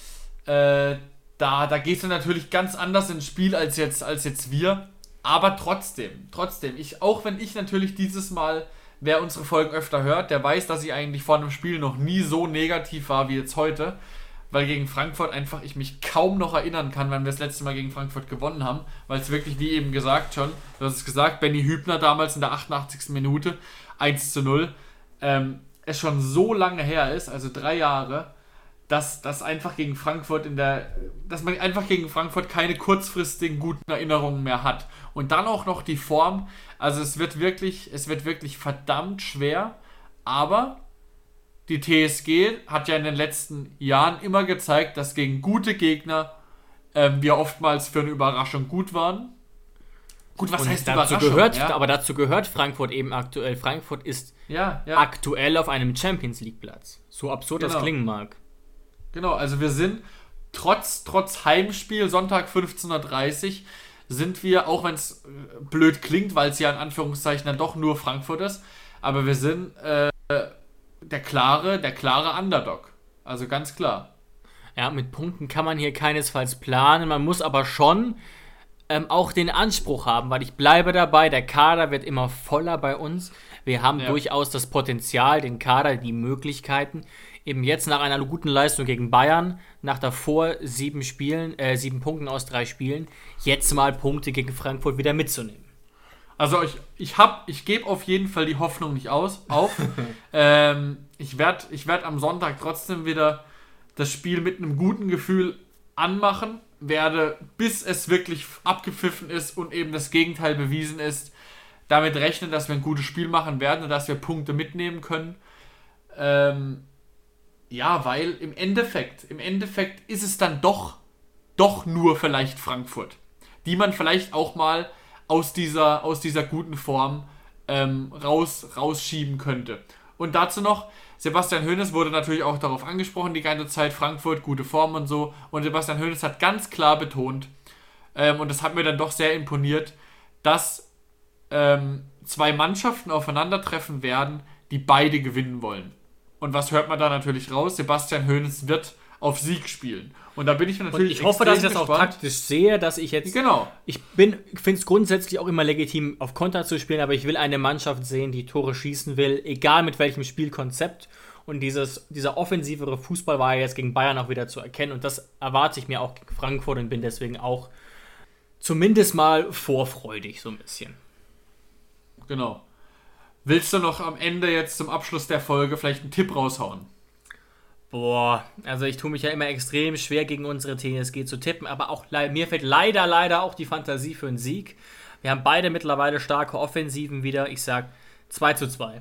Äh, da da gehst du natürlich ganz anders ins Spiel als jetzt, als jetzt wir. Aber trotzdem, trotzdem, ich, auch wenn ich natürlich dieses Mal, wer unsere Folgen öfter hört, der weiß, dass ich eigentlich vor einem Spiel noch nie so negativ war wie jetzt heute. Weil gegen Frankfurt einfach ich mich kaum noch erinnern kann, wann wir das letzte Mal gegen Frankfurt gewonnen haben, weil es wirklich, wie eben gesagt schon, du hast es gesagt, Benny Hübner damals in der achtundachtzigsten Minute, eins zu null, ähm, es schon so lange her ist, also drei Jahre, dass das einfach gegen Frankfurt in der, dass man einfach gegen Frankfurt keine kurzfristigen guten Erinnerungen mehr hat. Und dann auch noch die Form, also es wird wirklich, es wird wirklich verdammt schwer, aber die T S G hat ja in den letzten Jahren immer gezeigt, dass gegen gute Gegner ähm, wir oftmals für eine Überraschung gut waren. Gut, was Und heißt dazu Überraschung? Gehört, ja? Aber dazu gehört Frankfurt eben aktuell. Frankfurt ist ja, ja. aktuell auf einem Champions-League-Platz. So absurd Genau. das klingen mag. Genau, also wir sind trotz, trotz Heimspiel, Sonntag fünfzehn Uhr dreißig, sind wir, auch wenn es blöd klingt, weil es ja in Anführungszeichen dann doch nur Frankfurt ist, aber wir sind äh, der klare, der klare Underdog. Also ganz klar. Ja, mit Punkten kann man hier keinesfalls planen. Man muss aber schon ähm, auch den Anspruch haben, weil ich bleibe dabei, der Kader wird immer voller bei uns. Wir haben ja. durchaus das Potenzial, den Kader, die Möglichkeiten, eben jetzt nach einer guten Leistung gegen Bayern, nach davor sieben Spielen, äh, sieben Punkten aus drei Spielen, jetzt mal Punkte gegen Frankfurt wieder mitzunehmen. Also ich, ich hab, ich gebe auf jeden Fall die Hoffnung nicht aus, auf. ähm, ich werde ich werd am Sonntag trotzdem wieder das Spiel mit einem guten Gefühl anmachen, werde, bis es wirklich abgepfiffen ist und eben das Gegenteil bewiesen ist, damit rechnen, dass wir ein gutes Spiel machen werden und dass wir Punkte mitnehmen können. Ähm, ja, weil im Endeffekt, im Endeffekt ist es dann doch, doch nur vielleicht Frankfurt, die man vielleicht auch mal aus dieser, aus dieser guten Form ähm, raus, rausschieben könnte. Und dazu noch, Sebastian Hoeneß wurde natürlich auch darauf angesprochen, die ganze Zeit, Frankfurt, gute Form und so. Und Sebastian Hoeneß hat ganz klar betont, ähm, und das hat mir dann doch sehr imponiert, dass ähm, zwei Mannschaften aufeinandertreffen werden, die beide gewinnen wollen. Und was hört man da natürlich raus? Sebastian Hoeneß wird auf Sieg spielen. Und da bin ich mir natürlich Und ich hoffe, dass ich das gespannt. auch taktisch sehe, dass ich jetzt... Genau. Ich bin, finde es grundsätzlich auch immer legitim, auf Konter zu spielen, aber ich will eine Mannschaft sehen, die Tore schießen will, egal mit welchem Spielkonzept. Und dieses, dieser offensivere Fußball war ja jetzt gegen Bayern auch wieder zu erkennen. Und das erwarte ich mir auch gegen Frankfurt und bin deswegen auch zumindest mal vorfreudig, so ein bisschen. Genau. Willst du noch am Ende jetzt zum Abschluss der Folge vielleicht einen Tipp raushauen? Boah, also ich tue mich ja immer extrem schwer, gegen unsere T S G zu tippen, aber auch le- mir fehlt leider, leider auch die Fantasie für einen Sieg. Wir haben beide mittlerweile starke Offensiven wieder. Ich sag zwei zu zwei.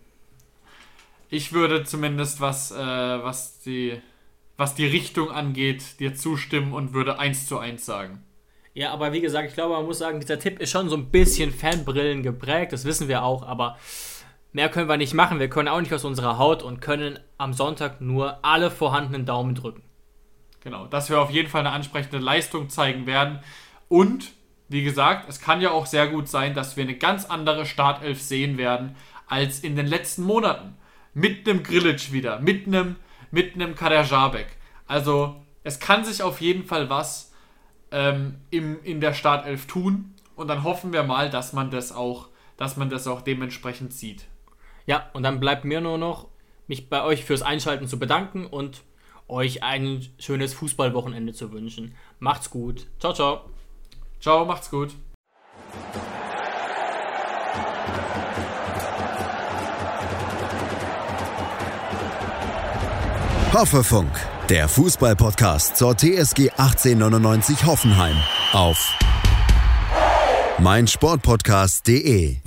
Ich würde zumindest, was, äh, was, die, was die Richtung angeht, dir zustimmen und würde eins zu eins sagen. Ja, aber wie gesagt, ich glaube, man muss sagen, dieser Tipp ist schon so ein bisschen Fanbrillen geprägt, das wissen wir auch, aber mehr können wir nicht machen. Wir können auch nicht aus unserer Haut und können am Sonntag nur alle vorhandenen Daumen drücken. Genau, dass wir auf jeden Fall eine ansprechende Leistung zeigen werden. Und, wie gesagt, es kann ja auch sehr gut sein, dass wir eine ganz andere Startelf sehen werden als in den letzten Monaten. Mit einem Grilic wieder, mit einem, mit einem Kader Jabek. Also, es kann sich auf jeden Fall was ähm, im, in der Startelf tun. Und dann hoffen wir mal, dass man das auch, dass man das auch dementsprechend sieht. Ja, und dann bleibt mir nur noch, mich bei euch fürs Einschalten zu bedanken und euch ein schönes Fußballwochenende zu wünschen. Macht's gut. Ciao, ciao. Ciao, macht's gut. Hoffefunk, der Fußball-Podcast zur T S G achtzehnhundertneunundneunzig Hoffenheim auf meinsportpodcast punkt de.